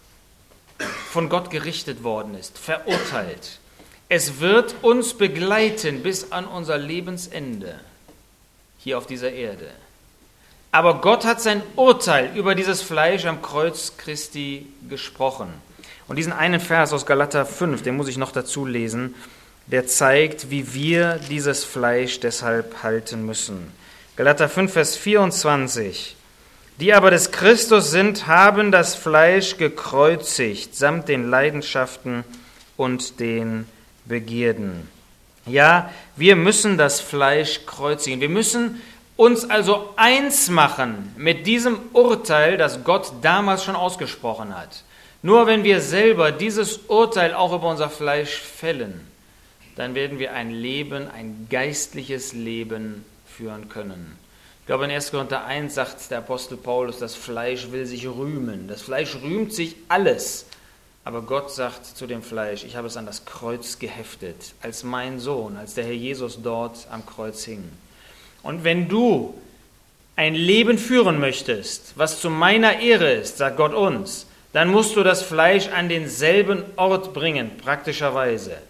Speaker 1: von Gott gerichtet worden ist, verurteilt. Es wird uns begleiten bis an unser Lebensende hier auf dieser Erde. Aber Gott hat sein Urteil über dieses Fleisch am Kreuz Christi gesprochen. Und diesen einen Vers aus Galater fünf, den muss ich noch dazu lesen, der zeigt, wie wir dieses Fleisch deshalb halten müssen. Galater fünf, Vers vierundzwanzig. Die aber des Christus sind, haben das Fleisch gekreuzigt, samt den Leidenschaften und den Begierden. Ja, wir müssen das Fleisch kreuzigen. Wir müssen uns also eins machen mit diesem Urteil, das Gott damals schon ausgesprochen hat. Nur wenn wir selber dieses Urteil auch über unser Fleisch fällen, dann werden wir ein Leben, ein geistliches Leben führen können. Ich glaube, in erster Korinther eins sagt der Apostel Paulus, das Fleisch will sich rühmen. Das Fleisch rühmt sich alles. Aber Gott sagt zu dem Fleisch, ich habe es an das Kreuz geheftet, als mein Sohn, als der Herr Jesus dort am Kreuz hing. Und wenn du ein Leben führen möchtest, was zu meiner Ehre ist, sagt Gott uns, dann musst du das Fleisch an denselben Ort bringen, praktischerweise.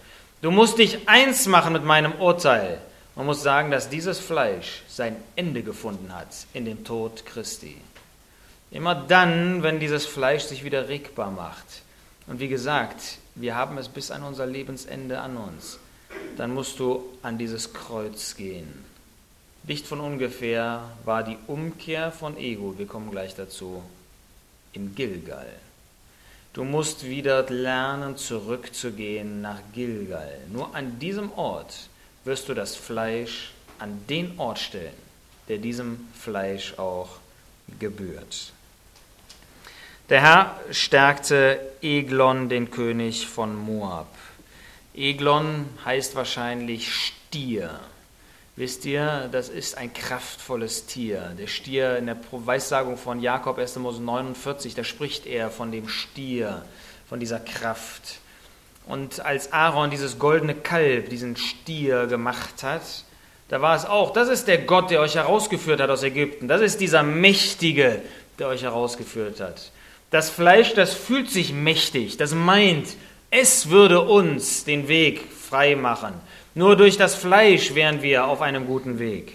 Speaker 1: Du musst dich eins machen mit meinem Urteil. Man muss sagen, dass dieses Fleisch sein Ende gefunden hat in dem Tod Christi. Immer dann, wenn dieses Fleisch sich wieder regbar macht. Und wie gesagt, wir haben es bis an unser Lebensende an uns. Dann musst du an dieses Kreuz gehen. Nicht von ungefähr war die Umkehr von Ego, wir kommen gleich dazu, in Gilgal. Du musst wieder lernen, zurückzugehen nach Gilgal. Nur an diesem Ort wirst du das Fleisch an den Ort stellen, der diesem Fleisch auch gebührt. Der Herr stärkte Eglon, den König von Moab. Eglon heißt wahrscheinlich Stier. Wisst ihr, das ist ein kraftvolles Tier. Der Stier in der Weissagung von Jakob, erster Mose neunundvierzig, da spricht er von dem Stier, von dieser Kraft. Und als Aaron dieses goldene Kalb, diesen Stier gemacht hat, da war es auch, das ist der Gott, der euch herausgeführt hat aus Ägypten. Das ist dieser Mächtige, der euch herausgeführt hat. Das Fleisch, das fühlt sich mächtig, das meint, es würde uns den Weg frei machen. Nur durch das Fleisch wären wir auf einem guten Weg.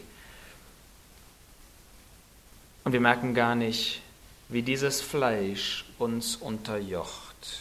Speaker 1: Und wir merken gar nicht, wie dieses Fleisch uns unterjocht.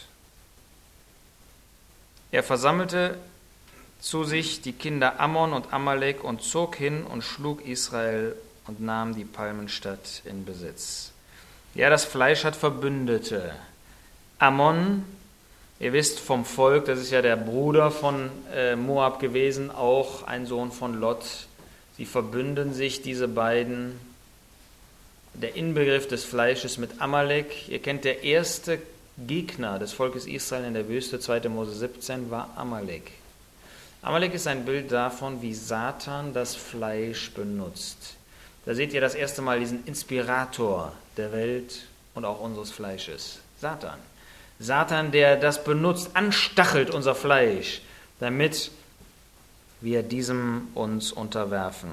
Speaker 1: Er versammelte zu sich die Kinder Ammon und Amalek und zog hin und schlug Israel und nahm die Palmenstadt in Besitz. Ja, das Fleisch hat Verbündete. Ammon, ihr wisst vom Volk, das ist ja der Bruder von äh, Moab gewesen, auch ein Sohn von Lot. Sie verbünden sich, diese beiden. Der Inbegriff des Fleisches mit Amalek. Ihr kennt, der erste Gegner des Volkes Israel in der Wüste, zweiter Mose siebzehn, war Amalek. Amalek ist ein Bild davon, wie Satan das Fleisch benutzt. Da seht ihr das erste Mal diesen Inspirator der Welt und auch unseres Fleisches, Satan. Satan, der das benutzt, anstachelt unser Fleisch, damit wir diesem uns unterwerfen.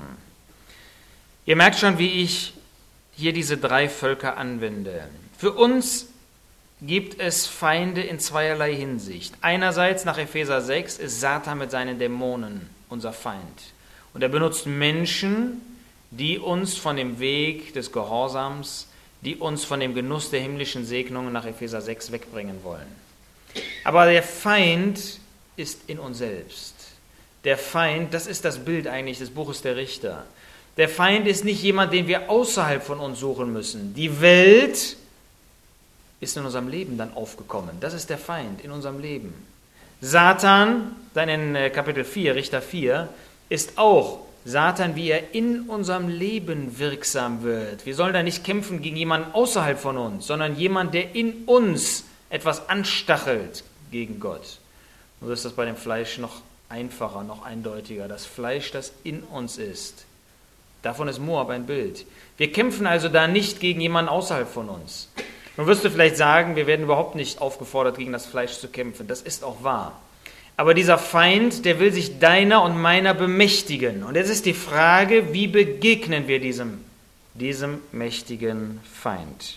Speaker 1: Ihr merkt schon, wie ich hier diese drei Völker anwende. Für uns gibt es Feinde in zweierlei Hinsicht. Einerseits, nach Epheser sechs, ist Satan mit seinen Dämonen unser Feind. Und er benutzt Menschen, die uns von dem Weg des Gehorsams, die uns von dem Genuss der himmlischen Segnungen nach Epheser sechs wegbringen wollen. Aber der Feind ist in uns selbst. Der Feind, das ist das Bild eigentlich des Buches der Richter. Der Feind ist nicht jemand, den wir außerhalb von uns suchen müssen. Die Welt ist in unserem Leben dann aufgekommen. Das ist der Feind in unserem Leben. Satan, dann in Kapitel vier, Richter vier, ist auch Satan, wie er in unserem Leben wirksam wird. Wir sollen da nicht kämpfen gegen jemanden außerhalb von uns, sondern jemand, der in uns etwas anstachelt gegen Gott. Und so ist das bei dem Fleisch noch einfacher, noch eindeutiger. Das Fleisch, das in uns ist. Davon ist Moab ein Bild. Wir kämpfen also da nicht gegen jemanden außerhalb von uns. Nun wirst du vielleicht sagen, wir werden überhaupt nicht aufgefordert, gegen das Fleisch zu kämpfen. Das ist auch wahr. Aber dieser Feind, der will sich deiner und meiner bemächtigen. Und jetzt ist die Frage, wie begegnen wir diesem, diesem mächtigen Feind?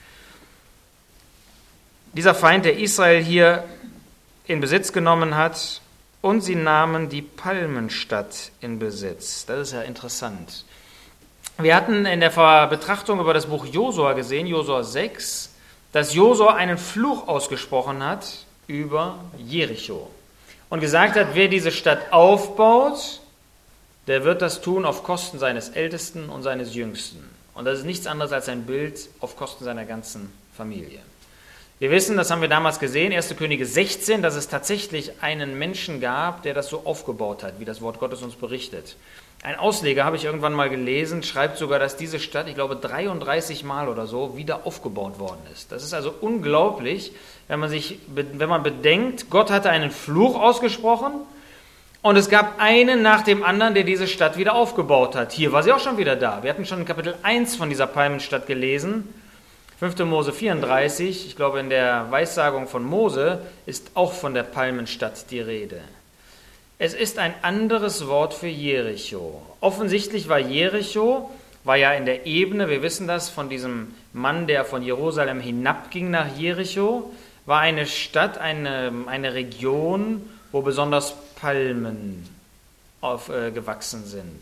Speaker 1: Dieser Feind, der Israel hier in Besitz genommen hat, und sie nahmen die Palmenstadt in Besitz. Das ist ja interessant. Wir hatten in der Betrachtung über das Buch Josua gesehen, Josua sechs, dass Josua einen Fluch ausgesprochen hat über Jericho. Und gesagt hat, wer diese Stadt aufbaut, der wird das tun auf Kosten seines Ältesten und seines Jüngsten. Und das ist nichts anderes als ein Bild auf Kosten seiner ganzen Familie. Wir wissen, das haben wir damals gesehen, erster Könige sechzehn, dass es tatsächlich einen Menschen gab, der das so aufgebaut hat, wie das Wort Gottes uns berichtet. Ein Ausleger, habe ich irgendwann mal gelesen, schreibt sogar, dass diese Stadt, ich glaube, dreiunddreißig Mal oder so wieder aufgebaut worden ist. Das ist also unglaublich, wenn man sich, wenn man bedenkt, Gott hatte einen Fluch ausgesprochen und es gab einen nach dem anderen, der diese Stadt wieder aufgebaut hat. Hier war sie auch schon wieder da. Wir hatten schon in Kapitel eins von dieser Palmenstadt gelesen, fünfter Mose vierunddreißig, ich glaube in der Weissagung von Mose ist auch von der Palmenstadt die Rede. Es ist ein anderes Wort für Jericho. Offensichtlich war Jericho, war ja in der Ebene, wir wissen das, von diesem Mann, der von Jerusalem hinabging nach Jericho, war eine Stadt, eine, eine Region, wo besonders Palmen auf, äh, gewachsen sind.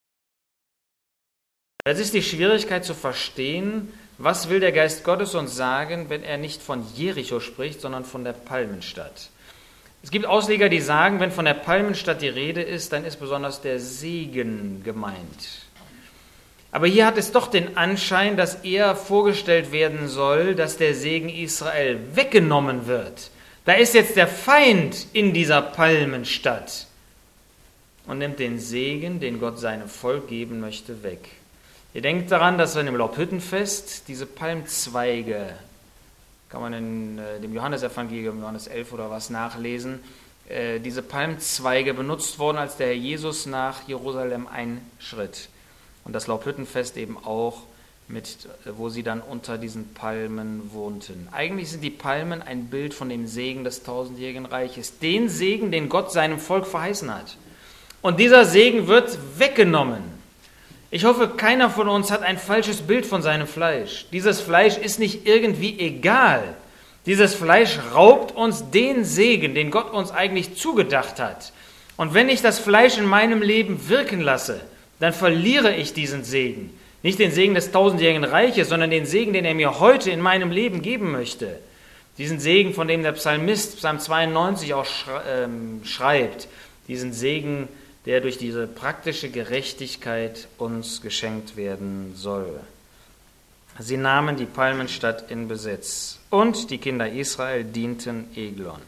Speaker 1: Es ist die Schwierigkeit zu verstehen, was will der Geist Gottes uns sagen, wenn er nicht von Jericho spricht, sondern von der Palmenstadt. Es gibt Ausleger, die sagen, wenn von der Palmenstadt die Rede ist, dann ist besonders der Segen gemeint. Aber hier hat es doch den Anschein, dass eher vorgestellt werden soll, dass der Segen Israel weggenommen wird. Da ist jetzt der Feind in dieser Palmenstadt und nimmt den Segen, den Gott seinem Volk geben möchte, weg. Ihr denkt daran, dass wir in dem Laubhüttenfest diese Palmzweige, kann man in äh, dem Johannesevangelium, Johannes elf oder was nachlesen, äh, diese Palmzweige benutzt wurden, als der Herr Jesus nach Jerusalem einschritt. Und das Laubhüttenfest eben auch, mit, wo sie dann unter diesen Palmen wohnten. Eigentlich sind die Palmen ein Bild von dem Segen des tausendjährigen Reiches. Den Segen, den Gott seinem Volk verheißen hat. Und dieser Segen wird weggenommen. Ich hoffe, keiner von uns hat ein falsches Bild von seinem Fleisch. Dieses Fleisch ist nicht irgendwie egal. Dieses Fleisch raubt uns den Segen, den Gott uns eigentlich zugedacht hat. Und wenn ich das Fleisch in meinem Leben wirken lasse, dann verliere ich diesen Segen. Nicht den Segen des tausendjährigen Reiches, sondern den Segen, den er mir heute in meinem Leben geben möchte. Diesen Segen, von dem der Psalmist, Psalm zweiundneunzig, auch schreibt. Diesen Segen, der durch diese praktische Gerechtigkeit uns geschenkt werden soll. Sie nahmen die Palmenstadt in Besitz und die Kinder Israel dienten Eglon.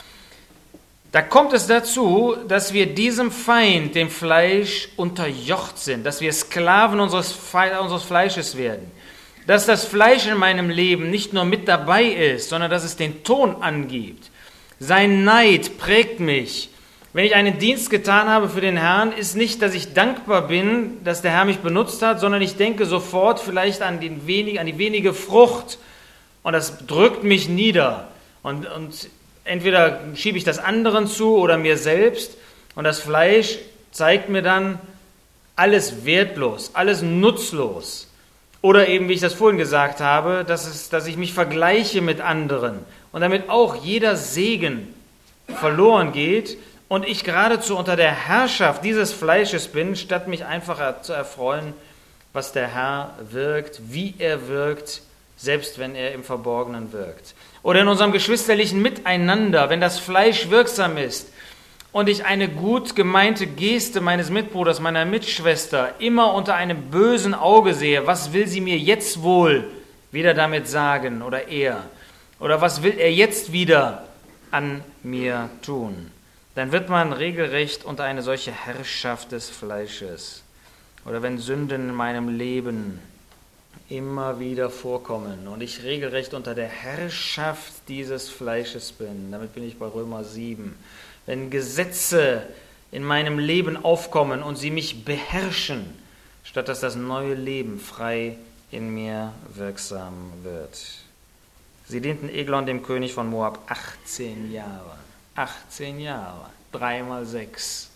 Speaker 1: Da kommt es dazu, dass wir diesem Feind, dem Fleisch, unterjocht sind, dass wir Sklaven unseres, Fe- unseres Fleisches werden, dass das Fleisch in meinem Leben nicht nur mit dabei ist, sondern dass es den Ton angibt. Sein Neid prägt mich. Wenn ich einen Dienst getan habe für den Herrn, ist nicht, dass ich dankbar bin, dass der Herr mich benutzt hat, sondern ich denke sofort vielleicht an, den wenig, an die wenige Frucht und das drückt mich nieder. Und, und entweder schiebe ich das anderen zu oder mir selbst und das Fleisch zeigt mir dann alles wertlos, alles nutzlos. Oder eben, wie ich das vorhin gesagt habe, dass, es, dass ich mich vergleiche mit anderen und damit auch jeder Segen verloren geht und ich geradezu unter der Herrschaft dieses Fleisches bin, statt mich einfach zu erfreuen, was der Herr wirkt, wie er wirkt, selbst wenn er im Verborgenen wirkt. Oder in unserem geschwisterlichen Miteinander, wenn das Fleisch wirksam ist und ich eine gut gemeinte Geste meines Mitbruders, meiner Mitschwester immer unter einem bösen Auge sehe, was will sie mir jetzt wohl wieder damit sagen oder er? Oder was will er jetzt wieder an mir tun? Dann wird man regelrecht unter eine solche Herrschaft des Fleisches. Oder wenn Sünden in meinem Leben immer wieder vorkommen und ich regelrecht unter der Herrschaft dieses Fleisches bin, damit bin ich bei Römer sieben, wenn Gesetze in meinem Leben aufkommen und sie mich beherrschen, statt dass das neue Leben frei in mir wirksam wird. Sie dienten Eglon, dem König von Moab, achtzehn Jahre. achtzehn Jahre, dreimal sechs.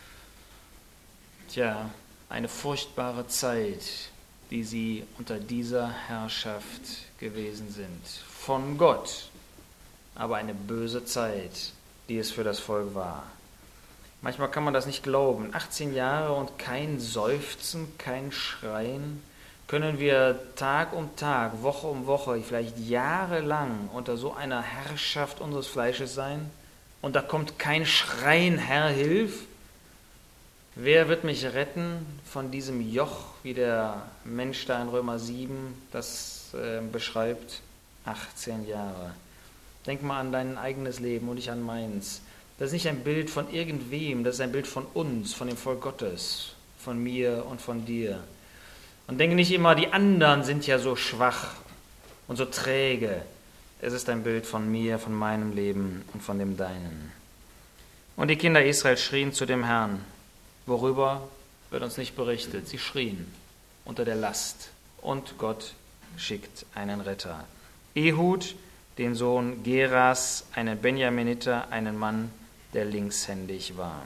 Speaker 1: Tja, eine furchtbare Zeit, die sie unter dieser Herrschaft gewesen sind. Von Gott, aber eine böse Zeit, die es für das Volk war. Manchmal kann man das nicht glauben. achtzehn Jahre und kein Seufzen, kein Schreien. Können wir Tag um Tag, Woche um Woche, vielleicht jahrelang unter so einer Herrschaft unseres Fleisches sein? Und da kommt kein Schreien, Herr, hilf. Wer wird mich retten von diesem Joch, wie der Mensch da in Römer sieben das äh, beschreibt? achtzehn Jahre. Denk mal an dein eigenes Leben und nicht an meins. Das ist nicht ein Bild von irgendwem, das ist ein Bild von uns, von dem Volk Gottes, von mir und von dir. Und denke nicht immer, die anderen sind ja so schwach und so träge. Es ist ein Bild von mir, von meinem Leben und von dem deinen. Und die Kinder Israel schrien zu dem Herrn. Worüber wird uns nicht berichtet. Sie schrien unter der Last. Und Gott schickt einen Retter. Ehud, den Sohn Geras, einen Benjaminiter, einen Mann, der linkshändig war.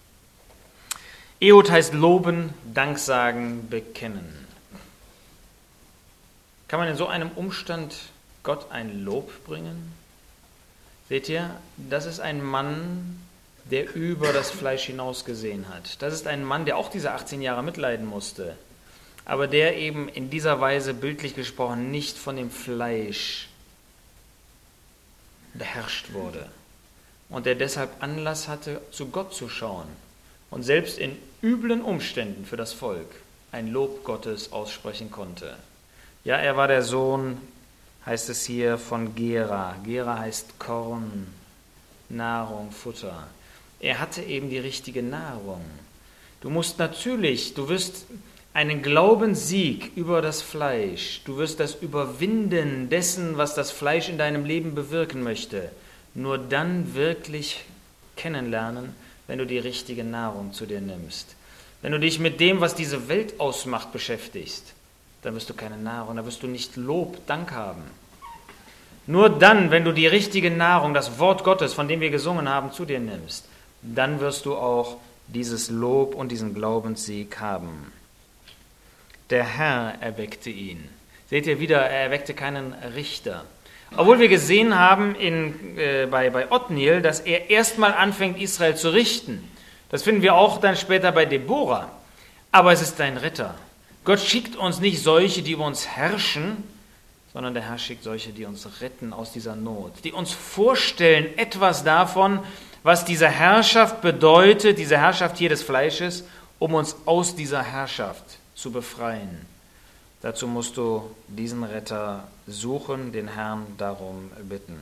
Speaker 1: Ehud heißt loben, Danksagen, bekennen. Kann man in so einem Umstand Gott ein Lob bringen? Seht ihr, das ist ein Mann, der über das Fleisch hinausgesehen hat. Das ist ein Mann, der auch diese achtzehn Jahre mitleiden musste, aber der eben in dieser Weise, bildlich gesprochen, nicht von dem Fleisch beherrscht wurde und der deshalb Anlass hatte, zu Gott zu schauen und selbst in üblen Umständen für das Volk ein Lob Gottes aussprechen konnte. Ja, er war der Sohn, heißt es hier, von Gera. Gera heißt Korn, Nahrung, Futter. Er hatte eben die richtige Nahrung. Du musst natürlich, du wirst einen Glaubenssieg über das Fleisch, du wirst das Überwinden dessen, was das Fleisch in deinem Leben bewirken möchte, nur dann wirklich kennenlernen, wenn du die richtige Nahrung zu dir nimmst. Wenn du dich mit dem, was diese Welt ausmacht, beschäftigst, dann wirst du keine Nahrung, dann wirst du nicht Lob, Dank haben. Nur dann, wenn du die richtige Nahrung, das Wort Gottes, von dem wir gesungen haben, zu dir nimmst, dann wirst du auch dieses Lob und diesen Glaubenssieg haben. Der Herr erweckte ihn. Seht ihr wieder, er erweckte keinen Richter. Obwohl wir gesehen haben in, äh, bei, bei Othniel, dass er erstmal anfängt, Israel zu richten. Das finden wir auch dann später bei Deborah. Aber es ist ein Ritter. Gott schickt uns nicht solche, die über uns herrschen, sondern der Herr schickt solche, die uns retten aus dieser Not, die uns vorstellen etwas davon, was diese Herrschaft bedeutet, diese Herrschaft hier des Fleisches, um uns aus dieser Herrschaft zu befreien. Dazu musst du diesen Retter suchen, den Herrn darum bitten.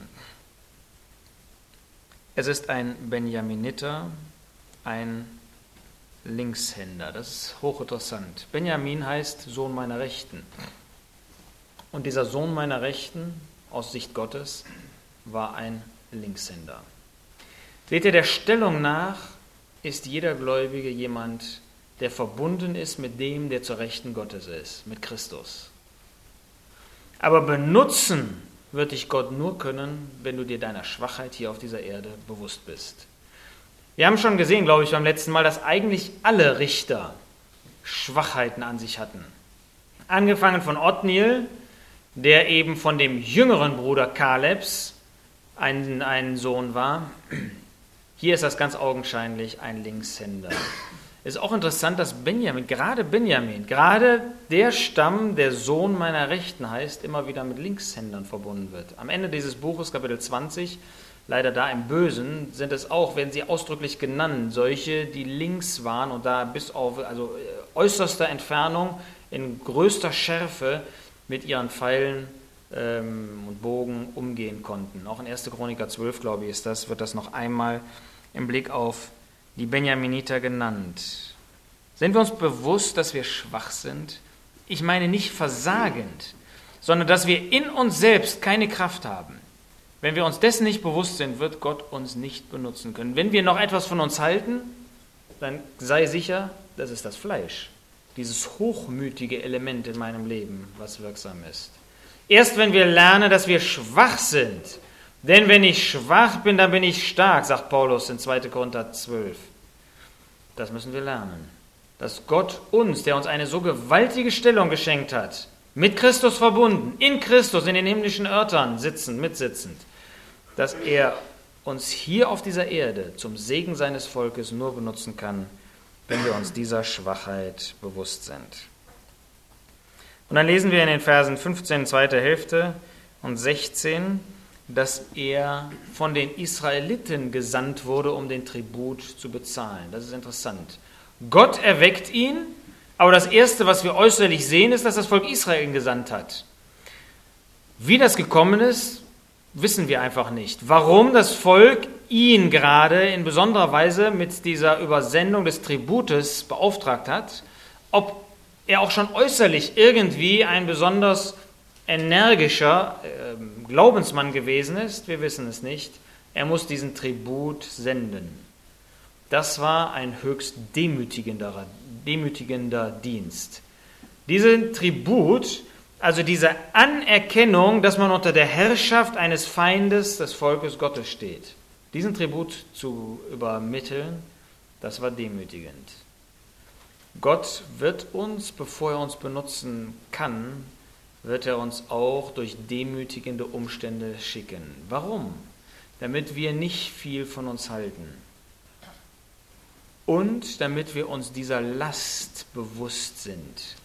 Speaker 1: Es ist ein Benjaminiter, ein Linkshänder. Das ist hochinteressant. Benjamin heißt Sohn meiner Rechten. Und dieser Sohn meiner Rechten, aus Sicht Gottes, war ein Linkshänder. Seht ihr, der Stellung nach ist jeder Gläubige jemand, der verbunden ist mit dem, der zur Rechten Gottes ist, mit Christus. Aber benutzen wird dich Gott nur können, wenn du dir deiner Schwachheit hier auf dieser Erde bewusst bist. Wir haben schon gesehen, glaube ich, beim letzten Mal, dass eigentlich alle Richter Schwachheiten an sich hatten. Angefangen von Othniel, der eben von dem jüngeren Bruder Kalebs ein, ein Sohn war. Hier ist das ganz augenscheinlich ein Linkshänder. Es ist auch interessant, dass Benjamin, gerade Benjamin, gerade der Stamm, der Sohn meiner Rechten heißt, immer wieder mit Linkshändern verbunden wird. Am Ende dieses Buches, Kapitel zwanzig, leider da im Bösen, sind es auch, werden sie ausdrücklich genannt, solche, die links waren und da bis auf also äußerster Entfernung in größter Schärfe mit ihren Pfeilen ähm, und Bogen umgehen konnten. Auch in erster Chroniker zwölf, glaube ich, ist das, wird das noch einmal im Blick auf die Benjaminiter genannt. Sind wir uns bewusst, dass wir schwach sind? Ich meine nicht versagend, sondern dass wir in uns selbst keine Kraft haben. Wenn wir uns dessen nicht bewusst sind, wird Gott uns nicht benutzen können. Wenn wir noch etwas von uns halten, dann sei sicher, das ist das Fleisch. Dieses hochmütige Element in meinem Leben, was wirksam ist. Erst wenn wir lernen, dass wir schwach sind, denn wenn ich schwach bin, dann bin ich stark, sagt Paulus in zweiter Korinther zwölf. Das müssen wir lernen. Dass Gott uns, der uns eine so gewaltige Stellung geschenkt hat, mit Christus verbunden, in Christus, in den himmlischen Örtern sitzend, mitsitzend, dass er uns hier auf dieser Erde zum Segen seines Volkes nur benutzen kann, wenn wir uns dieser Schwachheit bewusst sind. Und dann lesen wir in den Versen fünfzehn, zweite Hälfte und sechzehn, dass er von den Israeliten gesandt wurde, um den Tribut zu bezahlen. Das ist interessant. Gott erweckt ihn, aber das Erste, was wir äußerlich sehen, ist, dass das Volk Israel ihn gesandt hat. Wie das gekommen ist, wissen wir einfach nicht. Warum das Volk ihn gerade in besonderer Weise mit dieser Übersendung des Tributes beauftragt hat, ob er auch schon äußerlich irgendwie ein besonders energischer äh, Glaubensmann gewesen ist, wir wissen es nicht. Er muss diesen Tribut senden. Das war ein höchst demütigender, demütigender Dienst. Diesen Tribut, also diese Anerkennung, dass man unter der Herrschaft eines Feindes des Volkes Gottes steht, diesen Tribut zu übermitteln, das war demütigend. Gott wird uns, bevor er uns benutzen kann, wird er uns auch durch demütigende Umstände schicken. Warum? Damit wir nicht viel von uns halten. und damit wir uns dieser Last bewusst sind.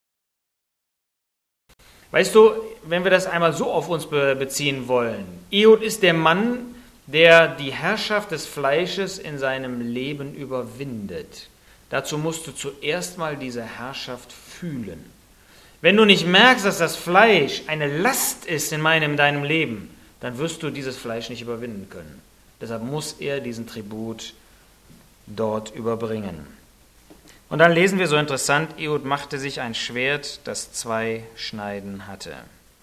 Speaker 1: Weißt du, wenn wir das einmal so auf uns beziehen wollen, Ehud ist der Mann, der die Herrschaft des Fleisches in seinem Leben überwindet. Dazu musst du zuerst mal diese Herrschaft fühlen. Wenn du nicht merkst, dass das Fleisch eine Last ist in meinem, deinem Leben, dann wirst du dieses Fleisch nicht überwinden können. Deshalb muss er diesen Tribut dort überbringen. Und dann lesen wir so interessant, Ehud machte sich ein Schwert, das zwei Schneiden hatte.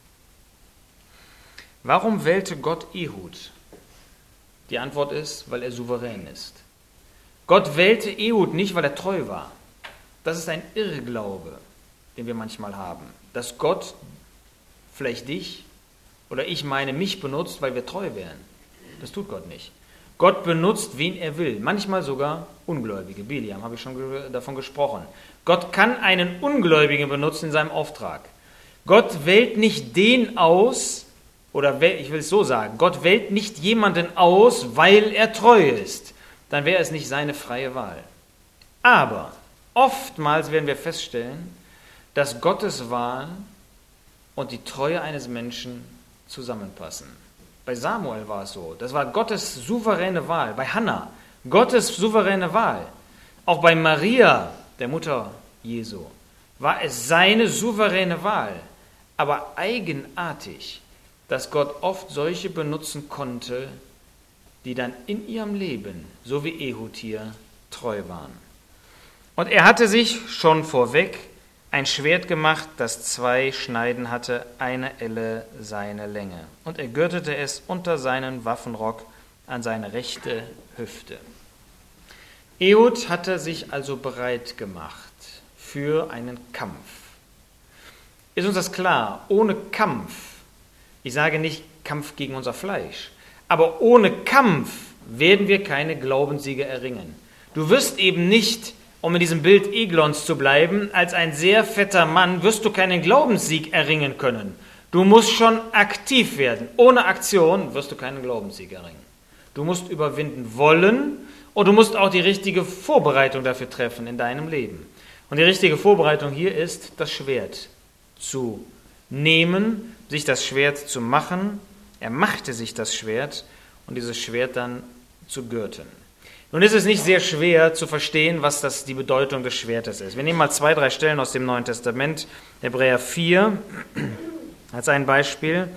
Speaker 1: Warum wählte Gott Ehud? Die Antwort ist, weil er souverän ist. Gott wählte Ehud nicht, weil er treu war. Das ist ein Irrglaube, den wir manchmal haben. Dass Gott vielleicht dich oder ich meine mich benutzt, weil wir treu wären. Das tut Gott nicht. Gott benutzt, wen er will. Manchmal sogar Ungläubige. Biliam, habe ich schon davon gesprochen. Gott kann einen Ungläubigen benutzen in seinem Auftrag. Gott wählt nicht den aus, oder ich will es so sagen, Gott wählt nicht jemanden aus, weil er treu ist. Dann wäre es nicht seine freie Wahl. Aber oftmals werden wir feststellen, dass Gottes Wahl und die Treue eines Menschen zusammenpassen. Bei Samuel war es so. Das war Gottes souveräne Wahl. Bei Hannah, Gottes souveräne Wahl. Auch bei Maria, der Mutter Jesu, war es seine souveräne Wahl. Aber eigenartig, dass Gott oft solche benutzen konnte, die dann in ihrem Leben, so wie Ehud hier, treu waren. Und er hatte sich schon vorweg ein Schwert gemacht, das zwei Schneiden hatte, eine Elle seine Länge. Und er gürtete es unter seinen Waffenrock an seine rechte Hüfte. Ehud hatte sich also bereit gemacht für einen Kampf. Ist uns das klar? Ohne Kampf, ich sage nicht Kampf gegen unser Fleisch, aber ohne Kampf werden wir keine Glaubenssiege erringen. Du wirst eben nicht, um in diesem Bild Eglons zu bleiben, als ein sehr fetter Mann wirst du keinen Glaubenssieg erringen können. Du musst schon aktiv werden. Ohne Aktion wirst du keinen Glaubenssieg erringen. Du musst überwinden wollen und du musst auch die richtige Vorbereitung dafür treffen in deinem Leben. Und die richtige Vorbereitung hier ist, das Schwert zu nehmen, sich das Schwert zu machen. Er machte sich das Schwert und dieses Schwert dann zu gürten. Nun ist es nicht sehr schwer zu verstehen, was das die Bedeutung des Schwertes ist. Wir nehmen mal zwei, drei Stellen aus dem Neuen Testament. Hebräer vier als ein Beispiel,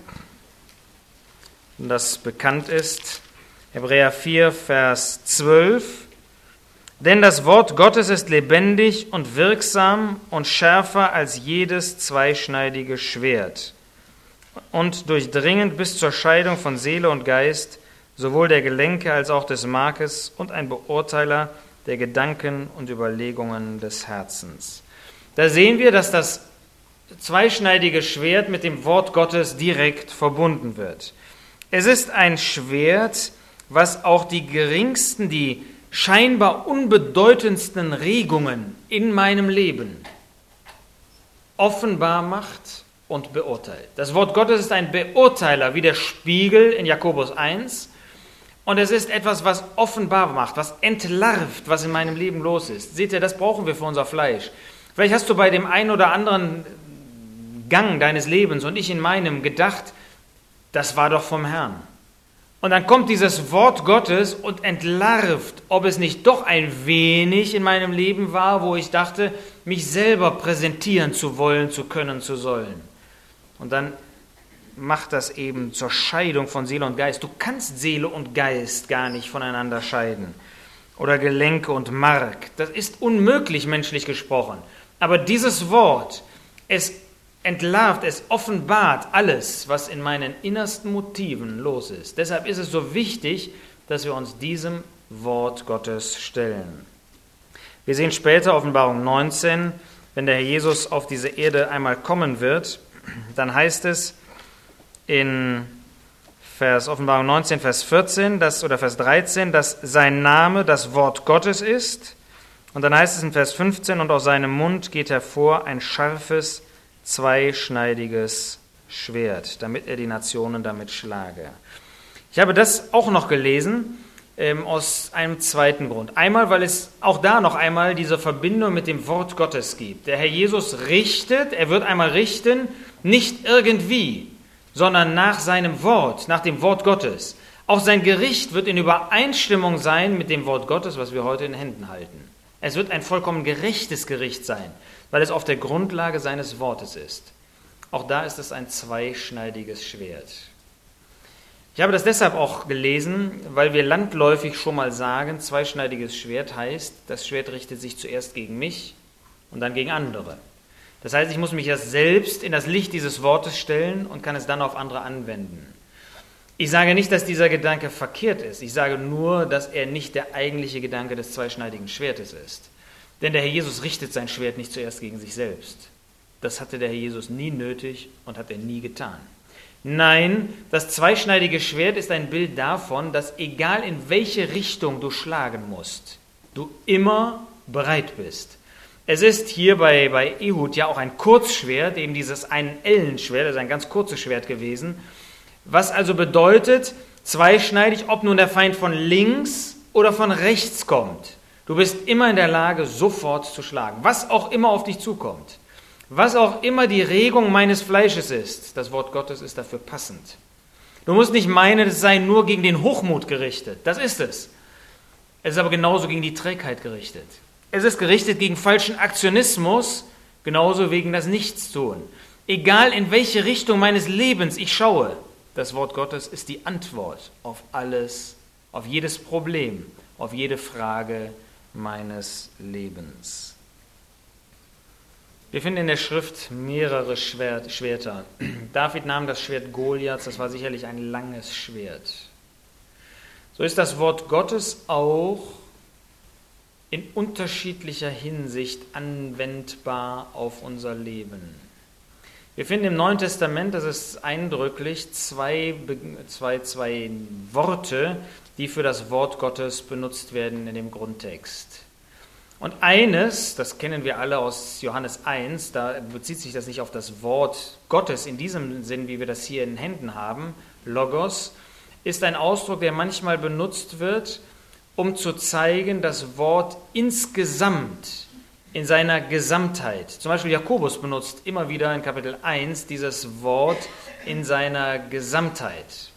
Speaker 1: das bekannt ist. Hebräer vier, Vers zwölf. Denn das Wort Gottes ist lebendig und wirksam und schärfer als jedes zweischneidige Schwert und durchdringend bis zur Scheidung von Seele und Geist, sowohl der Gelenke als auch des Markes und ein Beurteiler der Gedanken und Überlegungen des Herzens. Da sehen wir, dass das zweischneidige Schwert mit dem Wort Gottes direkt verbunden wird. Es ist ein Schwert, was auch die geringsten, die scheinbar unbedeutendsten Regungen in meinem Leben offenbar macht und beurteilt. Das Wort Gottes ist ein Beurteiler, wie der Spiegel in Jakobus eins. Und es ist etwas, was offenbar macht, was entlarvt, was in meinem Leben los ist. Seht ihr, das brauchen wir für unser Fleisch. Vielleicht hast du bei dem einen oder anderen Gang deines Lebens und ich in meinem gedacht, das war doch vom Herrn. Und dann kommt dieses Wort Gottes und entlarvt, ob es nicht doch ein wenig in meinem Leben war, wo ich dachte, mich selber präsentieren zu wollen, zu können, zu sollen. Und dann macht das eben zur Scheidung von Seele und Geist. Du kannst Seele und Geist gar nicht voneinander scheiden. Oder Gelenke und Mark. Das ist unmöglich, menschlich gesprochen. Aber dieses Wort, es entlarvt, es offenbart alles, was in meinen innersten Motiven los ist. Deshalb ist es so wichtig, dass wir uns diesem Wort Gottes stellen. Wir sehen später Offenbarung neunzehn, wenn der Herr Jesus auf diese Erde einmal kommen wird, dann heißt es in Vers, Offenbarung neunzehn, Vers vierzehn dass, oder Vers dreizehn, dass sein Name das Wort Gottes ist. Und dann heißt es in Vers fünfzehn, und aus seinem Mund geht hervor ein scharfes, zweischneidiges Schwert, damit er die Nationen damit schlage. Ich habe das auch noch gelesen. ähm, aus einem zweiten Grund. Einmal, weil es auch da noch einmal diese Verbindung mit dem Wort Gottes gibt. Der Herr Jesus richtet, er wird einmal richten, nicht irgendwie, sondern nach seinem Wort, nach dem Wort Gottes. Auch sein Gericht wird in Übereinstimmung sein mit dem Wort Gottes, was wir heute in Händen halten. Es wird ein vollkommen gerechtes Gericht sein, weil es auf der Grundlage seines Wortes ist. Auch da ist es ein zweischneidiges Schwert. Ich habe das deshalb auch gelesen, weil wir landläufig schon mal sagen, zweischneidiges Schwert heißt, das Schwert richtet sich zuerst gegen mich und dann gegen andere. Das heißt, ich muss mich erst selbst in das Licht dieses Wortes stellen und kann es dann auf andere anwenden. Ich sage nicht, dass dieser Gedanke verkehrt ist. Ich sage nur, dass er nicht der eigentliche Gedanke des zweischneidigen Schwertes ist. Denn der Herr Jesus richtet sein Schwert nicht zuerst gegen sich selbst. Das hatte der Herr Jesus nie nötig und hat er nie getan. Nein, das zweischneidige Schwert ist ein Bild davon, dass egal in welche Richtung du schlagen musst, du immer bereit bist. Es ist hier bei, bei Ehud ja auch ein Kurzschwert, eben dieses Ein-Ellen-Schwert, das ist ein ganz kurzes Schwert gewesen, was also bedeutet, zweischneidig, ob nun der Feind von links oder von rechts kommt. Du bist immer in der Lage, sofort zu schlagen, was auch immer auf dich zukommt. Was auch immer die Regung meines Fleisches ist, das Wort Gottes ist dafür passend. Du musst nicht meinen, es sei nur gegen den Hochmut gerichtet. Das ist es. Es ist aber genauso gegen die Trägheit gerichtet. Es ist gerichtet gegen falschen Aktionismus, genauso wegen das Nichtstun. Egal in welche Richtung meines Lebens ich schaue, das Wort Gottes ist die Antwort auf alles, auf jedes Problem, auf jede Frage meines Lebens. Wir finden in der Schrift mehrere Schwerter. David nahm das Schwert Goliaths, das war sicherlich ein langes Schwert. So ist das Wort Gottes auch in unterschiedlicher Hinsicht anwendbar auf unser Leben. Wir finden im Neuen Testament, das ist eindrücklich, zwei, zwei, zwei Worte, die für das Wort Gottes benutzt werden in dem Grundtext. Und eines, das kennen wir alle aus Johannes eins, da bezieht sich das nicht auf das Wort Gottes in diesem Sinn, wie wir das hier in Händen haben, Logos, ist ein Ausdruck, der manchmal benutzt wird, um zu zeigen, das Wort insgesamt in seiner Gesamtheit. Zum Beispiel Jakobus benutzt immer wieder in Kapitel eins dieses Wort in seiner Gesamtheit.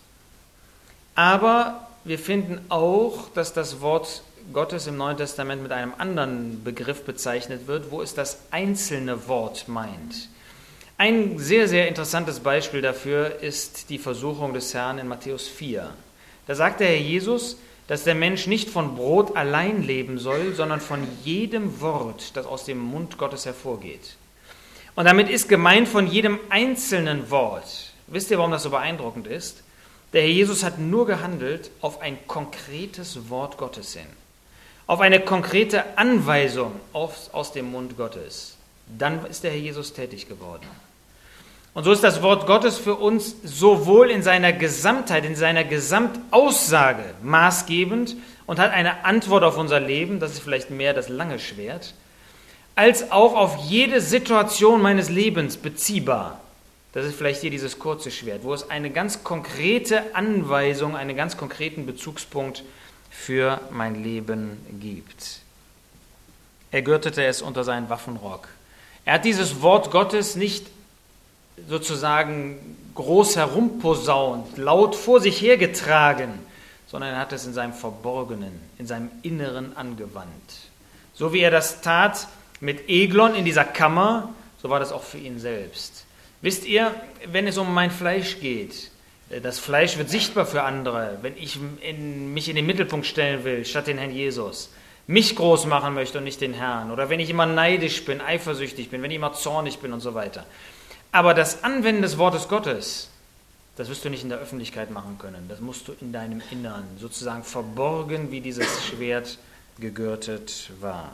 Speaker 1: Aber wir finden auch, dass das Wort Gottes im Neuen Testament mit einem anderen Begriff bezeichnet wird, wo es das einzelne Wort meint. Ein sehr, sehr interessantes Beispiel dafür ist die Versuchung des Herrn in Matthäus vier. Da sagt der Herr Jesus, dass der Mensch nicht von Brot allein leben soll, sondern von jedem Wort, das aus dem Mund Gottes hervorgeht. Und damit ist gemeint von jedem einzelnen Wort. Wisst ihr, warum das so beeindruckend ist? Der Herr Jesus hat nur gehandelt auf ein konkretes Wort Gottes hin, auf eine konkrete Anweisung aus, aus dem Mund Gottes. Dann ist der Herr Jesus tätig geworden. Und so ist das Wort Gottes für uns sowohl in seiner Gesamtheit, in seiner Gesamtaussage maßgebend und hat eine Antwort auf unser Leben, das ist vielleicht mehr das lange Schwert, als auch auf jede Situation meines Lebens beziehbar. Das ist vielleicht hier dieses kurze Schwert, wo es eine ganz konkrete Anweisung, einen ganz konkreten Bezugspunkt für mein Leben gibt. Er gürtete es unter seinen Waffenrock. Er hat dieses Wort Gottes nicht sozusagen groß herumposaunt, laut vor sich hergetragen, sondern er hat es in seinem Verborgenen, in seinem Inneren angewandt. So wie er das tat mit Eglon in dieser Kammer, so war das auch für ihn selbst. Wisst ihr, wenn es um mein Fleisch geht, das Fleisch wird sichtbar für andere, wenn ich in, mich in den Mittelpunkt stellen will, statt den Herrn Jesus, mich groß machen möchte und nicht den Herrn, oder wenn ich immer neidisch bin, eifersüchtig bin, wenn ich immer zornig bin und so weiter. Aber das Anwenden des Wortes Gottes, das wirst du nicht in der Öffentlichkeit machen können. Das musst du in deinem Innern, sozusagen verborgen, wie dieses Schwert gegürtet war.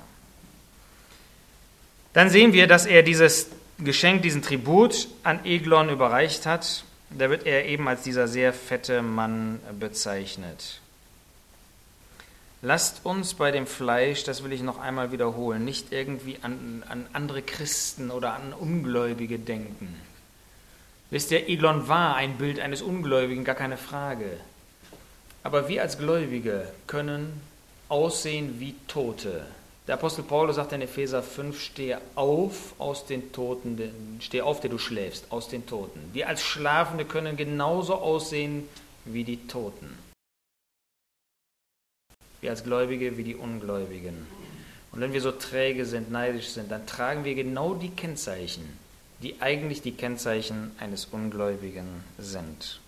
Speaker 1: Dann sehen wir, dass er dieses Geschenk, diesen Tribut an Eglon überreicht hat. Da wird er eben als dieser sehr fette Mann bezeichnet. Lasst uns bei dem Fleisch, das will ich noch einmal wiederholen, nicht irgendwie an, an andere Christen oder an Ungläubige denken. Wisst ihr, Eglon war ein Bild eines Ungläubigen, gar keine Frage. Aber wir als Gläubige können aussehen wie Tote. Der Apostel Paulus sagt in Epheser fünf, stehe auf aus den Toten, steh auf, der du schläfst, aus den Toten. Wir als Schlafende können genauso aussehen wie die Toten. Wir als Gläubige wie die Ungläubigen. Und wenn wir so träge sind, neidisch sind, dann tragen wir genau die Kennzeichen, die eigentlich die Kennzeichen eines Ungläubigen sind.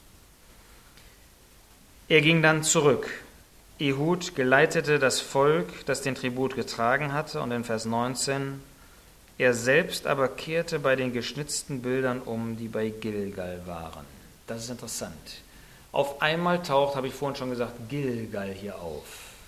Speaker 1: Er ging dann zurück. Ehud geleitete das Volk, das den Tribut getragen hatte, und in Vers neunzehn, er selbst aber kehrte bei den geschnitzten Bildern um, die bei Gilgal waren. Das ist interessant. Auf einmal taucht, habe ich vorhin schon gesagt, Gilgal hier auf.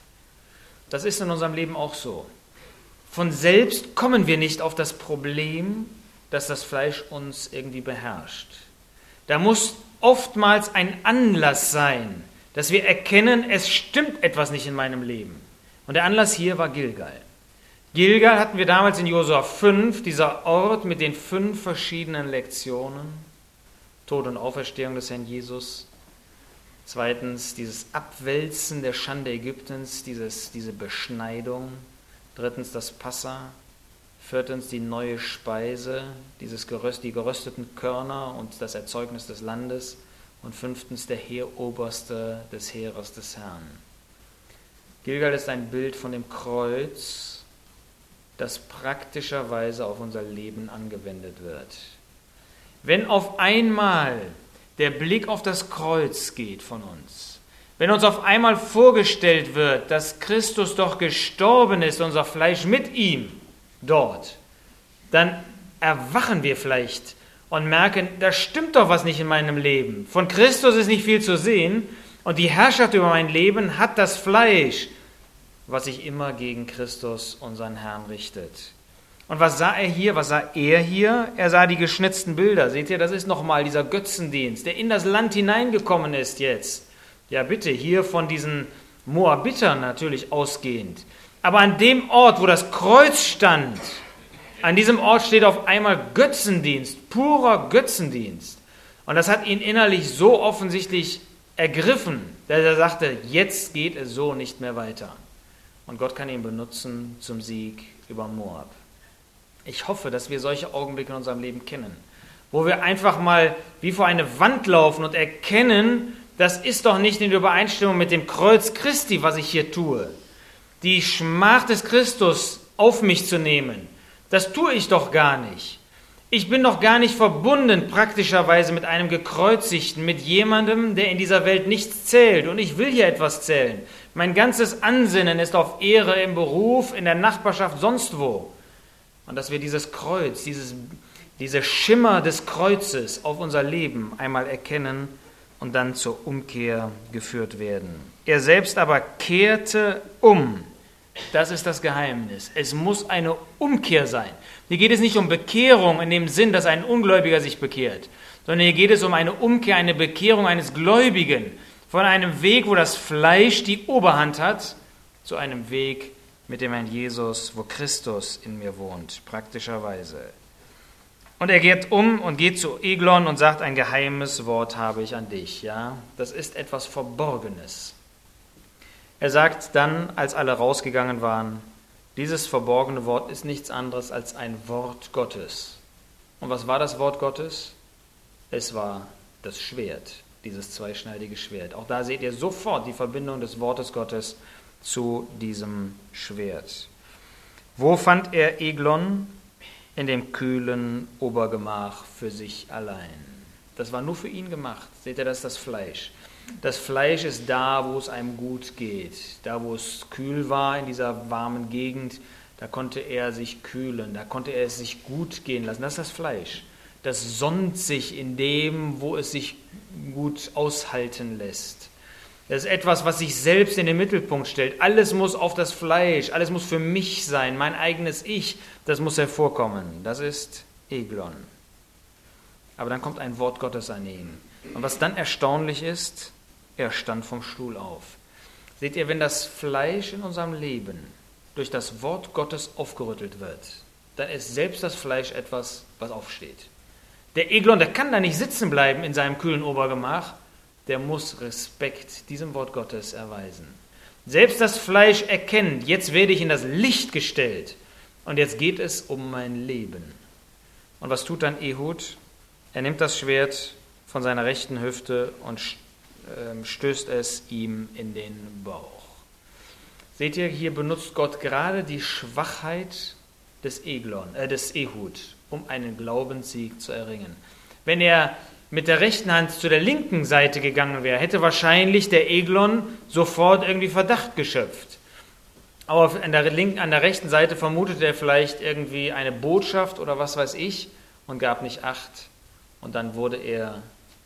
Speaker 1: Das ist in unserem Leben auch so. Von selbst kommen wir nicht auf das Problem, dass das Fleisch uns irgendwie beherrscht. Da muss oftmals ein Anlass sein, dass wir erkennen, es stimmt etwas nicht in meinem Leben. Und der Anlass hier war Gilgal. Gilgal hatten wir damals in Josua fünf, dieser Ort mit den fünf verschiedenen Lektionen. Tod und Auferstehung des Herrn Jesus. Zweitens, dieses Abwälzen der Schande Ägyptens, dieses, diese Beschneidung. Drittens, das Passa. Viertens, die neue Speise, dieses Geröst, die gerösteten Körner und das Erzeugnis des Landes. Und fünftens, der Heeroberste des Heeres des Herrn. Gilgal ist ein Bild von dem Kreuz, das praktischerweise auf unser Leben angewendet wird. Wenn auf einmal der Blick auf das Kreuz geht von uns, wenn uns auf einmal vorgestellt wird, dass Christus doch gestorben ist, unser Fleisch mit ihm dort, dann erwachen wir vielleicht und merken, da stimmt doch was nicht in meinem Leben. Von Christus ist nicht viel zu sehen und die Herrschaft über mein Leben hat das Fleisch, was sich immer gegen Christus, unseren Herrn, richtet. Und was sah er hier? Was sah er hier? Er sah die geschnitzten Bilder. Seht ihr, das ist nochmal dieser Götzendienst, der in das Land hineingekommen ist jetzt. Ja bitte, hier von diesen Moabitern natürlich ausgehend. Aber an dem Ort, wo das Kreuz stand, an diesem Ort steht auf einmal Götzendienst, purer Götzendienst. Und das hat ihn innerlich so offensichtlich ergriffen, dass er sagte, jetzt geht es so nicht mehr weiter. Und Gott kann ihn benutzen zum Sieg über Moab. Ich hoffe, dass wir solche Augenblicke in unserem Leben kennen, wo wir einfach mal wie vor eine Wand laufen und erkennen, das ist doch nicht in Übereinstimmung mit dem Kreuz Christi, was ich hier tue. Die Schmach des Christus auf mich zu nehmen, das tue ich doch gar nicht. Ich bin doch gar nicht verbunden praktischerweise mit einem Gekreuzigten, mit jemandem, der in dieser Welt nichts zählt. Und ich will hier etwas zählen. Mein ganzes Ansinnen ist auf Ehre im Beruf, in der Nachbarschaft, sonst wo. Und dass wir dieses Kreuz, dieses, diese Schimmer des Kreuzes auf unser Leben einmal erkennen und dann zur Umkehr geführt werden. Er selbst aber kehrte um. Das ist das Geheimnis. Es muss eine Umkehr sein. Hier geht es nicht um Bekehrung in dem Sinn, dass ein Ungläubiger sich bekehrt, sondern hier geht es um eine Umkehr, eine Bekehrung eines Gläubigen von einem Weg, wo das Fleisch die Oberhand hat, zu einem Weg mit dem Herrn Jesus, wo Christus in mir wohnt, praktischerweise. Und er geht um und geht zu Eglon und sagt, ein geheimes Wort habe ich an dich. Ja, das ist etwas Verborgenes. Er sagt dann, als alle rausgegangen waren, dieses verborgene Wort ist nichts anderes als ein Wort Gottes. Und was war das Wort Gottes? Es war das Schwert, dieses zweischneidige Schwert. Auch da seht ihr sofort die Verbindung des Wortes Gottes zu diesem Schwert. Wo fand er Eglon? In dem kühlen Obergemach für sich allein. Das war nur für ihn gemacht. Seht ihr, das ist das Fleisch. Das Fleisch ist da, wo es einem gut geht. Da, wo es kühl war, in dieser warmen Gegend, da konnte er sich kühlen, da konnte er es sich gut gehen lassen. Das ist das Fleisch. Das sonnt sich in dem, wo es sich gut aushalten lässt. Das ist etwas, was sich selbst in den Mittelpunkt stellt. Alles muss auf das Fleisch, alles muss für mich sein, mein eigenes Ich, das muss hervorkommen. Das ist Eglon. Aber dann kommt ein Wort Gottes an ihn. Und was dann erstaunlich ist, er stand vom Stuhl auf. Seht ihr, wenn das Fleisch in unserem Leben durch das Wort Gottes aufgerüttelt wird, dann ist selbst das Fleisch etwas, was aufsteht. Der Eglon, der kann da nicht sitzen bleiben in seinem kühlen Obergemach, der muss Respekt diesem Wort Gottes erweisen. Selbst das Fleisch erkennt, jetzt werde ich in das Licht gestellt und jetzt geht es um mein Leben. Und was tut dann Ehud? Er nimmt das Schwert von seiner rechten Hüfte und stößt es ihm in den Bauch. Seht ihr, hier benutzt Gott gerade die Schwachheit des Eglon, äh, des Ehud, um einen Glaubenssieg zu erringen. Wenn er mit der rechten Hand zu der linken Seite gegangen wäre, hätte wahrscheinlich der Eglon sofort irgendwie Verdacht geschöpft. Aber an der, linken, an der rechten Seite vermutete er vielleicht irgendwie eine Botschaft oder was weiß ich und gab nicht Acht. Und dann wurde er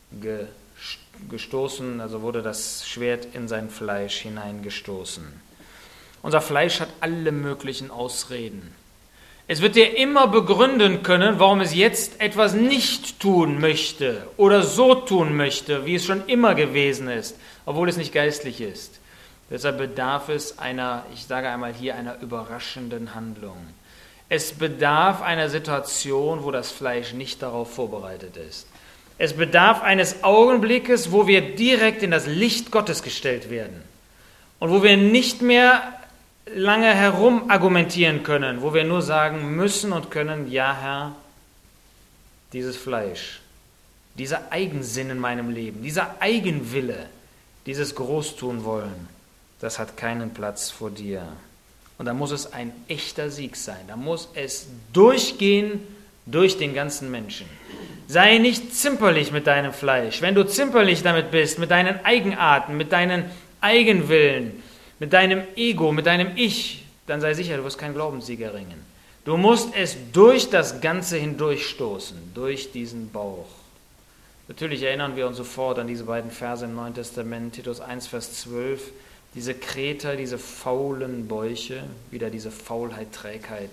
Speaker 1: gestoßen, also wurde das Schwert in sein Fleisch hineingestoßen. Unser Fleisch hat alle möglichen Ausreden. Es wird dir immer begründen können, warum es jetzt etwas nicht tun möchte oder so tun möchte, wie es schon immer gewesen ist, obwohl es nicht geistlich ist. Deshalb bedarf es einer, ich sage einmal hier, einer überraschenden Handlung. Es bedarf einer Situation, wo das Fleisch nicht darauf vorbereitet ist. Es bedarf eines Augenblickes, wo wir direkt in das Licht Gottes gestellt werden und wo wir nicht mehr lange herum argumentieren können, wo wir nur sagen müssen und können, ja Herr, dieses Fleisch, dieser Eigensinn in meinem Leben, dieser Eigenwille, dieses Großtun wollen, das hat keinen Platz vor dir. Und da muss es ein echter Sieg sein, da muss es durchgehen durch den ganzen Menschen. Sei nicht zimperlich mit deinem Fleisch. Wenn du zimperlich damit bist, mit deinen Eigenarten, mit deinen Eigenwillen, mit deinem Ego, mit deinem Ich, dann sei sicher, du wirst keinen Glaubenssieg erringen. Du musst es durch das Ganze hindurchstoßen, durch diesen Bauch. Natürlich erinnern wir uns sofort an diese beiden Verse im Neuen Testament, Titus eins, Vers zwölf, diese Kreter, diese faulen Bäuche, wieder diese Faulheit, Trägheit.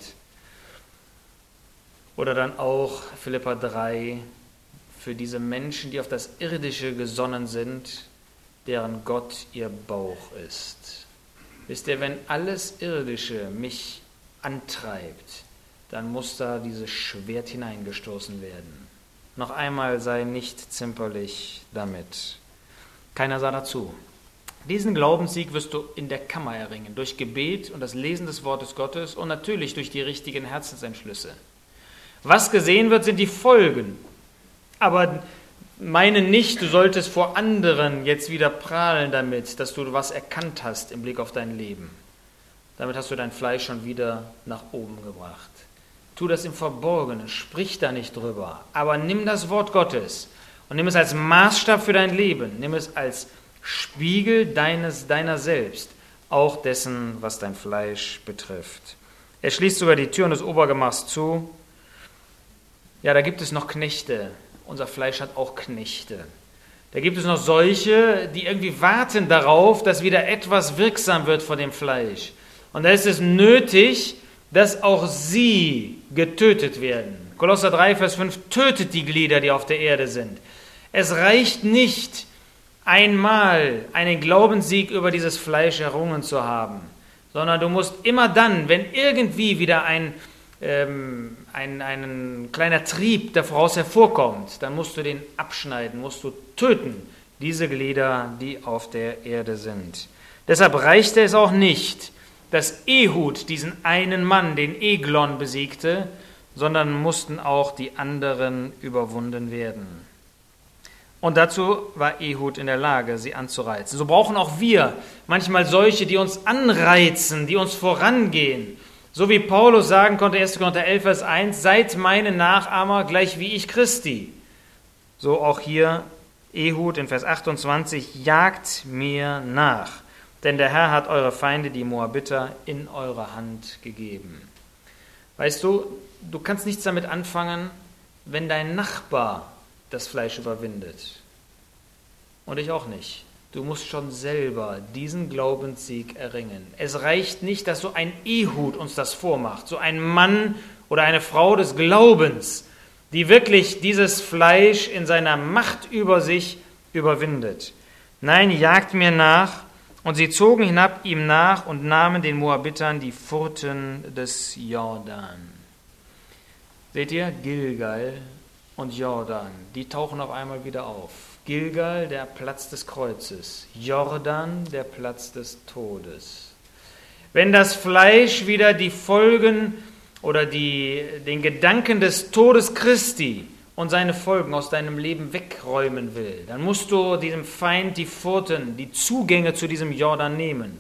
Speaker 1: Oder dann auch Philipper drei, für diese Menschen, die auf das Irdische gesonnen sind, deren Gott ihr Bauch ist. Wisst ihr, wenn alles Irdische mich antreibt, dann muss da dieses Schwert hineingestoßen werden. Noch einmal, sei nicht zimperlich damit. Keiner sah dazu. Diesen Glaubenssieg wirst du in der Kammer erringen, durch Gebet und das Lesen des Wortes Gottes und natürlich durch die richtigen Herzensentschlüsse. Was gesehen wird, sind die Folgen. Aber meine nicht, du solltest vor anderen jetzt wieder prahlen damit, dass du was erkannt hast im Blick auf dein Leben. Damit hast du dein Fleisch schon wieder nach oben gebracht. Tu das im Verborgenen, sprich da nicht drüber, aber nimm das Wort Gottes und nimm es als Maßstab für dein Leben, nimm es als Spiegel deines, deiner selbst, auch dessen, was dein Fleisch betrifft. Er schließt sogar die Türen des Obergemachs zu. Ja, da gibt es noch Knechte. Unser Fleisch hat auch Knechte. Da gibt es noch solche, die irgendwie warten darauf, dass wieder etwas wirksam wird von dem Fleisch. Und da ist es nötig, dass auch sie getötet werden. Kolosser drei, Vers fünf, tötet die Glieder, die auf der Erde sind. Es reicht nicht, einmal einen Glaubenssieg über dieses Fleisch errungen zu haben, sondern du musst immer dann, wenn irgendwie wieder ein Ähm, ein, ein kleiner Trieb daraus hervorkommt, dann musst du den abschneiden, musst du töten, diese Glieder, die auf der Erde sind. Deshalb reichte es auch nicht, dass Ehud diesen einen Mann, den Eglon, besiegte, sondern mussten auch die anderen überwunden werden. Und dazu war Ehud in der Lage, sie anzureizen. So brauchen auch wir manchmal solche, die uns anreizen, die uns vorangehen. So wie Paulus sagen konnte, erster Korinther elf, Vers eins, seid meine Nachahmer, gleich wie ich Christi. So auch hier Ehud in Vers achtundzwanzig, jagt mir nach, denn der Herr hat eure Feinde, die Moabiter, in eure Hand gegeben. Weißt du, du kannst nichts damit anfangen, wenn dein Nachbar das Fleisch überwindet. Und ich auch nicht. Du musst schon selber diesen Glaubenssieg erringen. Es reicht nicht, dass so ein Ehud uns das vormacht, so ein Mann oder eine Frau des Glaubens, die wirklich dieses Fleisch in seiner Macht über sich überwindet. Nein, jagt mir nach. Und sie zogen hinab ihm nach und nahmen den Moabitern die Furten des Jordan. Seht ihr, Gilgal und Jordan, die tauchen auf einmal wieder auf. Gilgal, der Platz des Kreuzes. Jordan, der Platz des Todes. Wenn das Fleisch wieder die Folgen oder die, den Gedanken des Todes Christi und seine Folgen aus deinem Leben wegräumen will, dann musst du diesem Feind die Pforten, die Zugänge zu diesem Jordan nehmen.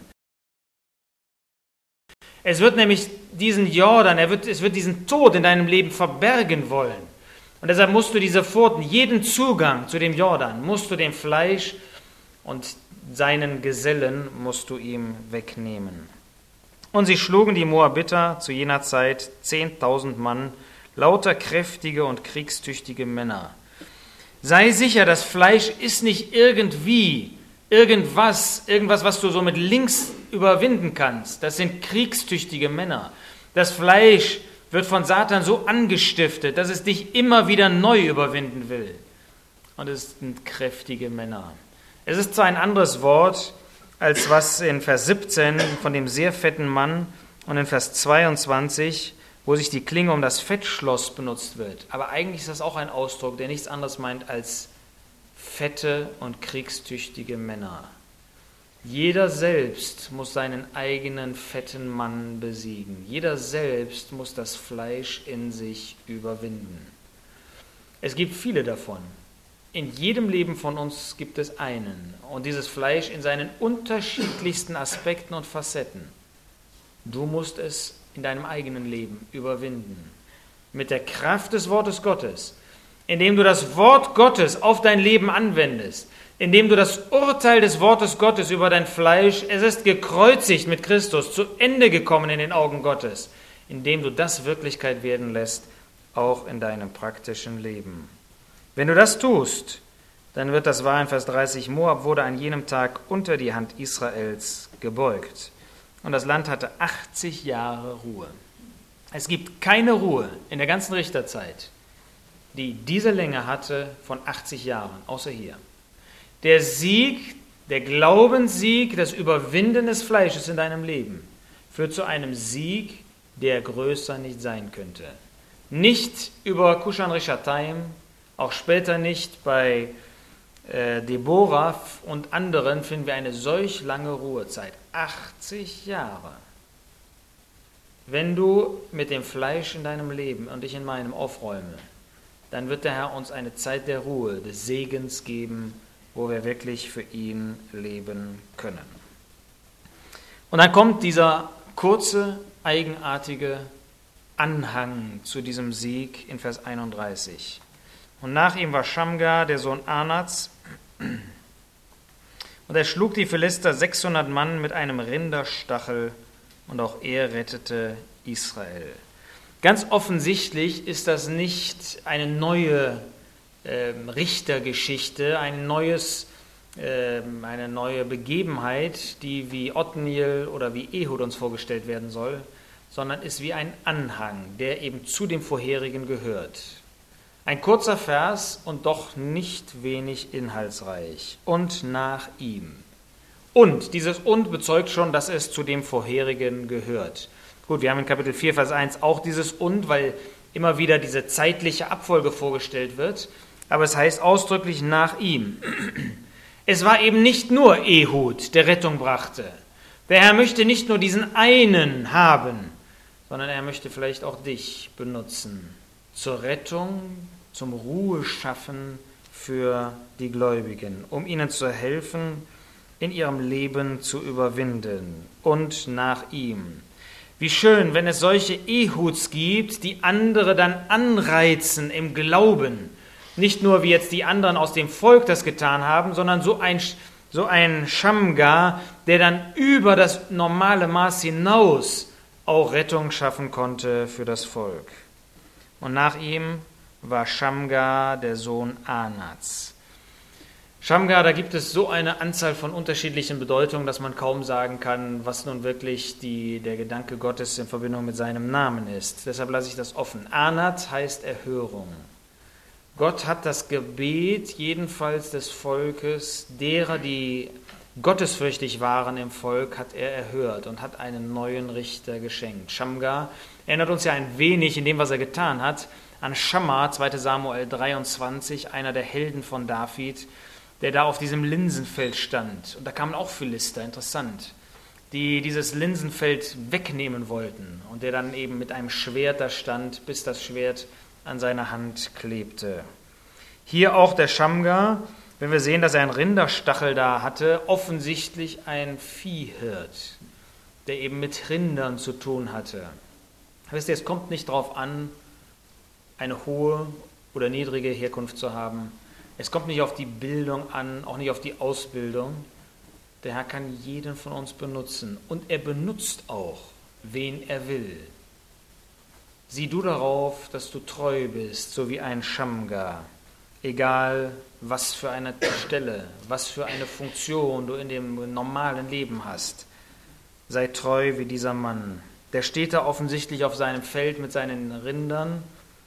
Speaker 1: Es wird nämlich diesen Jordan, er wird, es wird diesen Tod in deinem Leben verbergen wollen. Und deshalb musst du diese Pforten, jeden Zugang zu dem Jordan, musst du dem Fleisch und seinen Gesellen musst du ihm wegnehmen. Und sie schlugen die Moabiter zu jener Zeit zehntausend Mann, lauter kräftige und kriegstüchtige Männer. Sei sicher, das Fleisch ist nicht irgendwie, irgendwas, irgendwas, was du so mit links überwinden kannst. Das sind kriegstüchtige Männer. Das Fleisch wird von Satan so angestiftet, dass es dich immer wieder neu überwinden will. Und es sind kräftige Männer. Es ist zwar ein anderes Wort, als was in Vers siebzehn von dem sehr fetten Mann und in Vers zweiundzwanzig, wo sich die Klinge um das Fettschloss benutzt wird. Aber eigentlich ist das auch ein Ausdruck, der nichts anderes meint als fette und kriegstüchtige Männer. Jeder selbst muss seinen eigenen fetten Mann besiegen. Jeder selbst muss das Fleisch in sich überwinden. Es gibt viele davon. In jedem Leben von uns gibt es einen. Und dieses Fleisch in seinen unterschiedlichsten Aspekten und Facetten. Du musst es in deinem eigenen Leben überwinden. Mit der Kraft des Wortes Gottes. Indem du das Wort Gottes auf dein Leben anwendest. Indem du das Urteil des Wortes Gottes über dein Fleisch, es ist gekreuzigt mit Christus, zu Ende gekommen in den Augen Gottes. Indem du das Wirklichkeit werden lässt, auch in deinem praktischen Leben. Wenn du das tust, dann wird das wahr in Vers dreißig, Moab wurde an jenem Tag unter die Hand Israels gebeugt. Und das Land hatte achtzig Jahre Ruhe. Es gibt keine Ruhe in der ganzen Richterzeit, die diese Länge hatte von achtzig Jahren, außer hier. Der Sieg, der Glaubenssieg, das Überwinden des Fleisches in deinem Leben führt zu einem Sieg, der größer nicht sein könnte. Nicht über Kushan Rishatayim, auch später nicht bei äh, Deborah und anderen finden wir eine solch lange Ruhezeit. achtzig Jahre. Wenn du mit dem Fleisch in deinem Leben und ich in meinem aufräume, dann wird der Herr uns eine Zeit der Ruhe, des Segens geben, wo wir wirklich für ihn leben können. Und dann kommt dieser kurze, eigenartige Anhang zu diesem Sieg in Vers einunddreißig. Und nach ihm war Schamgar, der Sohn Anats, und er schlug die Philister sechshundert Mann mit einem Rinderstachel, und auch er rettete Israel. Ganz offensichtlich ist das nicht eine neue äh, Richtergeschichte, ein neues, äh, eine neue Begebenheit, die wie Othniel oder wie Ehud uns vorgestellt werden soll, sondern ist wie ein Anhang, der eben zu dem vorherigen gehört. Ein kurzer Vers und doch nicht wenig inhaltsreich. Und nach ihm. Und, dieses Und bezeugt schon, dass es zu dem vorherigen gehört. Gut, wir haben in Kapitel vier, Vers eins auch dieses Und, weil immer wieder diese zeitliche Abfolge vorgestellt wird. Aber es heißt ausdrücklich nach ihm. Es war eben nicht nur Ehud, der Rettung brachte. Der Herr möchte nicht nur diesen einen haben, sondern er möchte vielleicht auch dich benutzen. Zur Rettung, zum Ruheschaffen für die Gläubigen, um ihnen zu helfen, in ihrem Leben zu überwinden. Und nach ihm. Wie schön, wenn es solche Ehuds gibt, die andere dann anreizen im Glauben. Nicht nur wie jetzt die anderen aus dem Volk das getan haben, sondern so ein, so ein Schamgar, der dann über das normale Maß hinaus auch Rettung schaffen konnte für das Volk. Und nach ihm war Schamgar, der Sohn Anats. Schamgar, da gibt es so eine Anzahl von unterschiedlichen Bedeutungen, dass man kaum sagen kann, was nun wirklich die, der Gedanke Gottes in Verbindung mit seinem Namen ist. Deshalb lasse ich das offen. Anat heißt Erhörung. Gott hat das Gebet jedenfalls des Volkes, derer, die gottesfürchtig waren im Volk, hat er erhört und hat einen neuen Richter geschenkt. Schamgar erinnert uns ja ein wenig in dem, was er getan hat, an Schamma, zweiter Samuel dreiundzwanzig, einer der Helden von David,
Speaker 2: der da auf diesem Linsenfeld stand. Und da kamen auch Philister, interessant, die dieses Linsenfeld wegnehmen wollten und der dann eben mit einem Schwert da stand, bis das Schwert an seiner Hand klebte. Hier auch der Schamgar, wenn wir sehen, dass er einen Rinderstachel da hatte, offensichtlich ein Viehhirt, der eben mit Rindern zu tun hatte. Wisst ihr, es kommt nicht darauf an, eine hohe oder niedrige Herkunft zu haben. Es kommt nicht auf die Bildung an, auch nicht auf die Ausbildung. Der Herr kann jeden von uns benutzen und er benutzt auch, wen er will. Sieh du darauf, dass du treu bist, so wie ein Schamgar. Egal, was für eine Stelle, was für eine Funktion du in dem normalen Leben hast. Sei treu wie dieser Mann. Der steht da offensichtlich auf seinem Feld mit seinen Rindern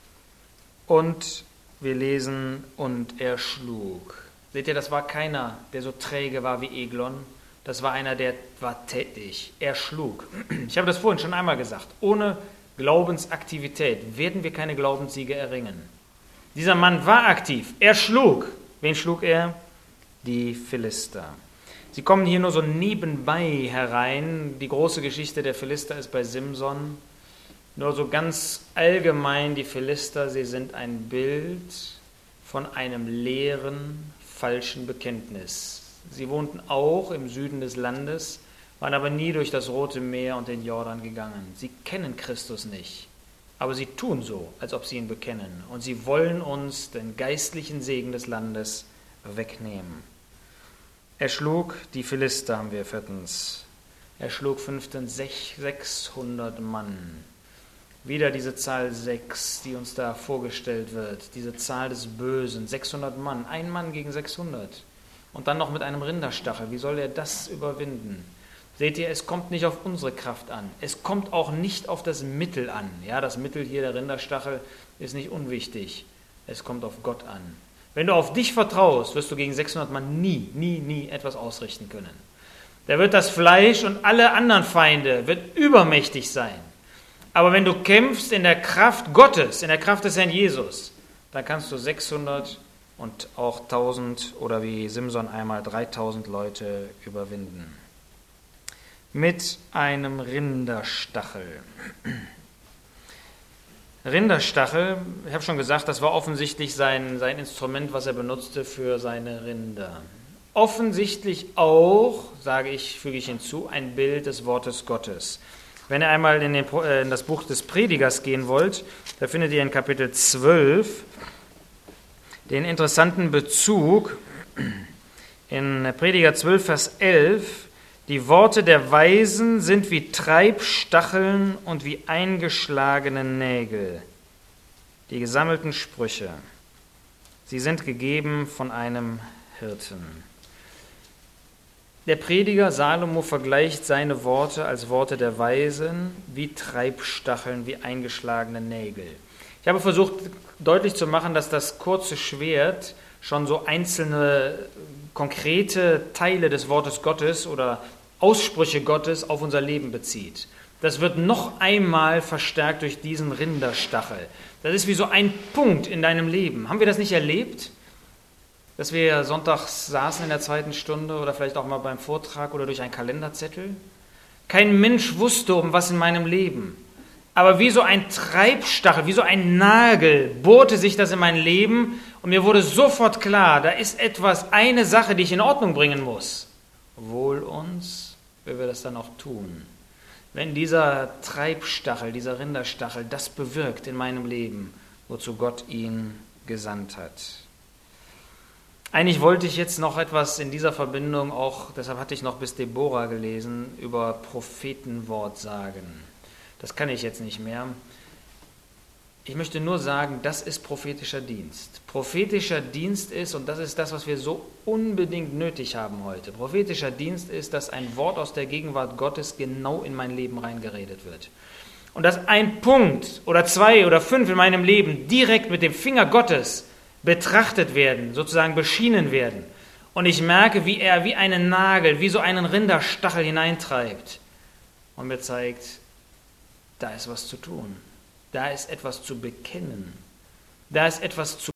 Speaker 2: und wir lesen, und er schlug. Seht ihr, das war keiner, der so träge war wie Eglon. Das war einer, der war tätig. Er schlug. Ich habe das vorhin schon einmal gesagt. Ohne Glaubensaktivität werden wir keine Glaubenssiege erringen. Dieser Mann war aktiv. Er schlug. Wen schlug er? Die Philister. Sie kommen hier nur so nebenbei herein. Die große Geschichte der Philister ist bei Simson. Nur so ganz allgemein, die Philister, sie sind ein Bild von einem leeren, falschen Bekenntnis. Sie wohnten auch im Süden des Landes, waren aber nie durch das Rote Meer und den Jordan gegangen. Sie kennen Christus nicht, aber sie tun so, als ob sie ihn bekennen. Und sie wollen uns den geistlichen Segen des Landes wegnehmen. Er schlug die Philister, haben wir viertens. Er schlug fünftens sechshundert Mann. Wieder diese Zahl sechs, die uns da vorgestellt wird, diese Zahl des Bösen, sechshundert Mann, ein Mann gegen sechshundert. Und dann noch mit einem Rinderstachel. Wie soll er das überwinden? Seht ihr, es kommt nicht auf unsere Kraft an. Es kommt auch nicht auf das Mittel an. Ja, das Mittel hier, der Rinderstachel, ist nicht unwichtig. Es kommt auf Gott an. Wenn du auf dich vertraust, wirst du gegen sechshundert Mann nie, nie, nie etwas ausrichten können. Da wird das Fleisch und alle anderen Feinde wird übermächtig sein. Aber wenn du kämpfst in der Kraft Gottes, in der Kraft des Herrn Jesus, dann kannst du sechshundert und auch tausend oder wie Simson einmal dreitausend Leute überwinden. Mit einem Rinderstachel. Rinderstachel, ich habe schon gesagt, das war offensichtlich sein, sein Instrument, was er benutzte für seine Rinder. Offensichtlich auch, sage ich, füge ich hinzu, ein Bild des Wortes Gottes. Wenn ihr einmal in, den, in das Buch des Predigers gehen wollt, da findet ihr in Kapitel zwölf den interessanten Bezug in Prediger zwölf, Vers elf. Die Worte der Weisen sind wie Treibstacheln und wie eingeschlagene Nägel. Die gesammelten Sprüche. Sie sind gegeben von einem Hirten. Der Prediger Salomo vergleicht seine Worte als Worte der Weisen wie Treibstacheln, wie eingeschlagene Nägel. Ich habe versucht deutlich zu machen, dass das kurze Schwert schon so einzelne konkrete Teile des Wortes Gottes oder Aussprüche Gottes auf unser Leben bezieht. Das wird noch einmal verstärkt durch diesen Rinderstachel. Das ist wie so ein Punkt in deinem Leben. Haben wir das nicht erlebt? Dass wir sonntags saßen in der zweiten Stunde oder vielleicht auch mal beim Vortrag oder durch einen Kalenderzettel. Kein Mensch wusste um was in meinem Leben. Aber wie so ein Treibstachel, wie so ein Nagel bohrte sich das in mein Leben und mir wurde sofort klar, da ist etwas, eine Sache, die ich in Ordnung bringen muss. Wohl uns, wenn wir das dann auch tun. Wenn dieser Treibstachel, dieser Rinderstachel das bewirkt in meinem Leben, wozu Gott ihn gesandt hat. Eigentlich wollte ich jetzt noch etwas in dieser Verbindung auch, deshalb hatte ich noch bis Deborah gelesen, über Prophetenwort sagen. Das kann ich jetzt nicht mehr. Ich möchte nur sagen, das ist prophetischer Dienst. Prophetischer Dienst ist, und das ist das, was wir so unbedingt nötig haben heute, prophetischer Dienst ist, dass ein Wort aus der Gegenwart Gottes genau in mein Leben reingeredet wird. Und dass ein Punkt oder zwei oder fünf in meinem Leben direkt mit dem Finger Gottes betrachtet werden, sozusagen beschienen werden. Und ich merke, wie er wie einen Nagel, wie so einen Rinderstachel hineintreibt und mir zeigt, da ist was zu tun, da ist etwas zu bekennen, da ist etwas zu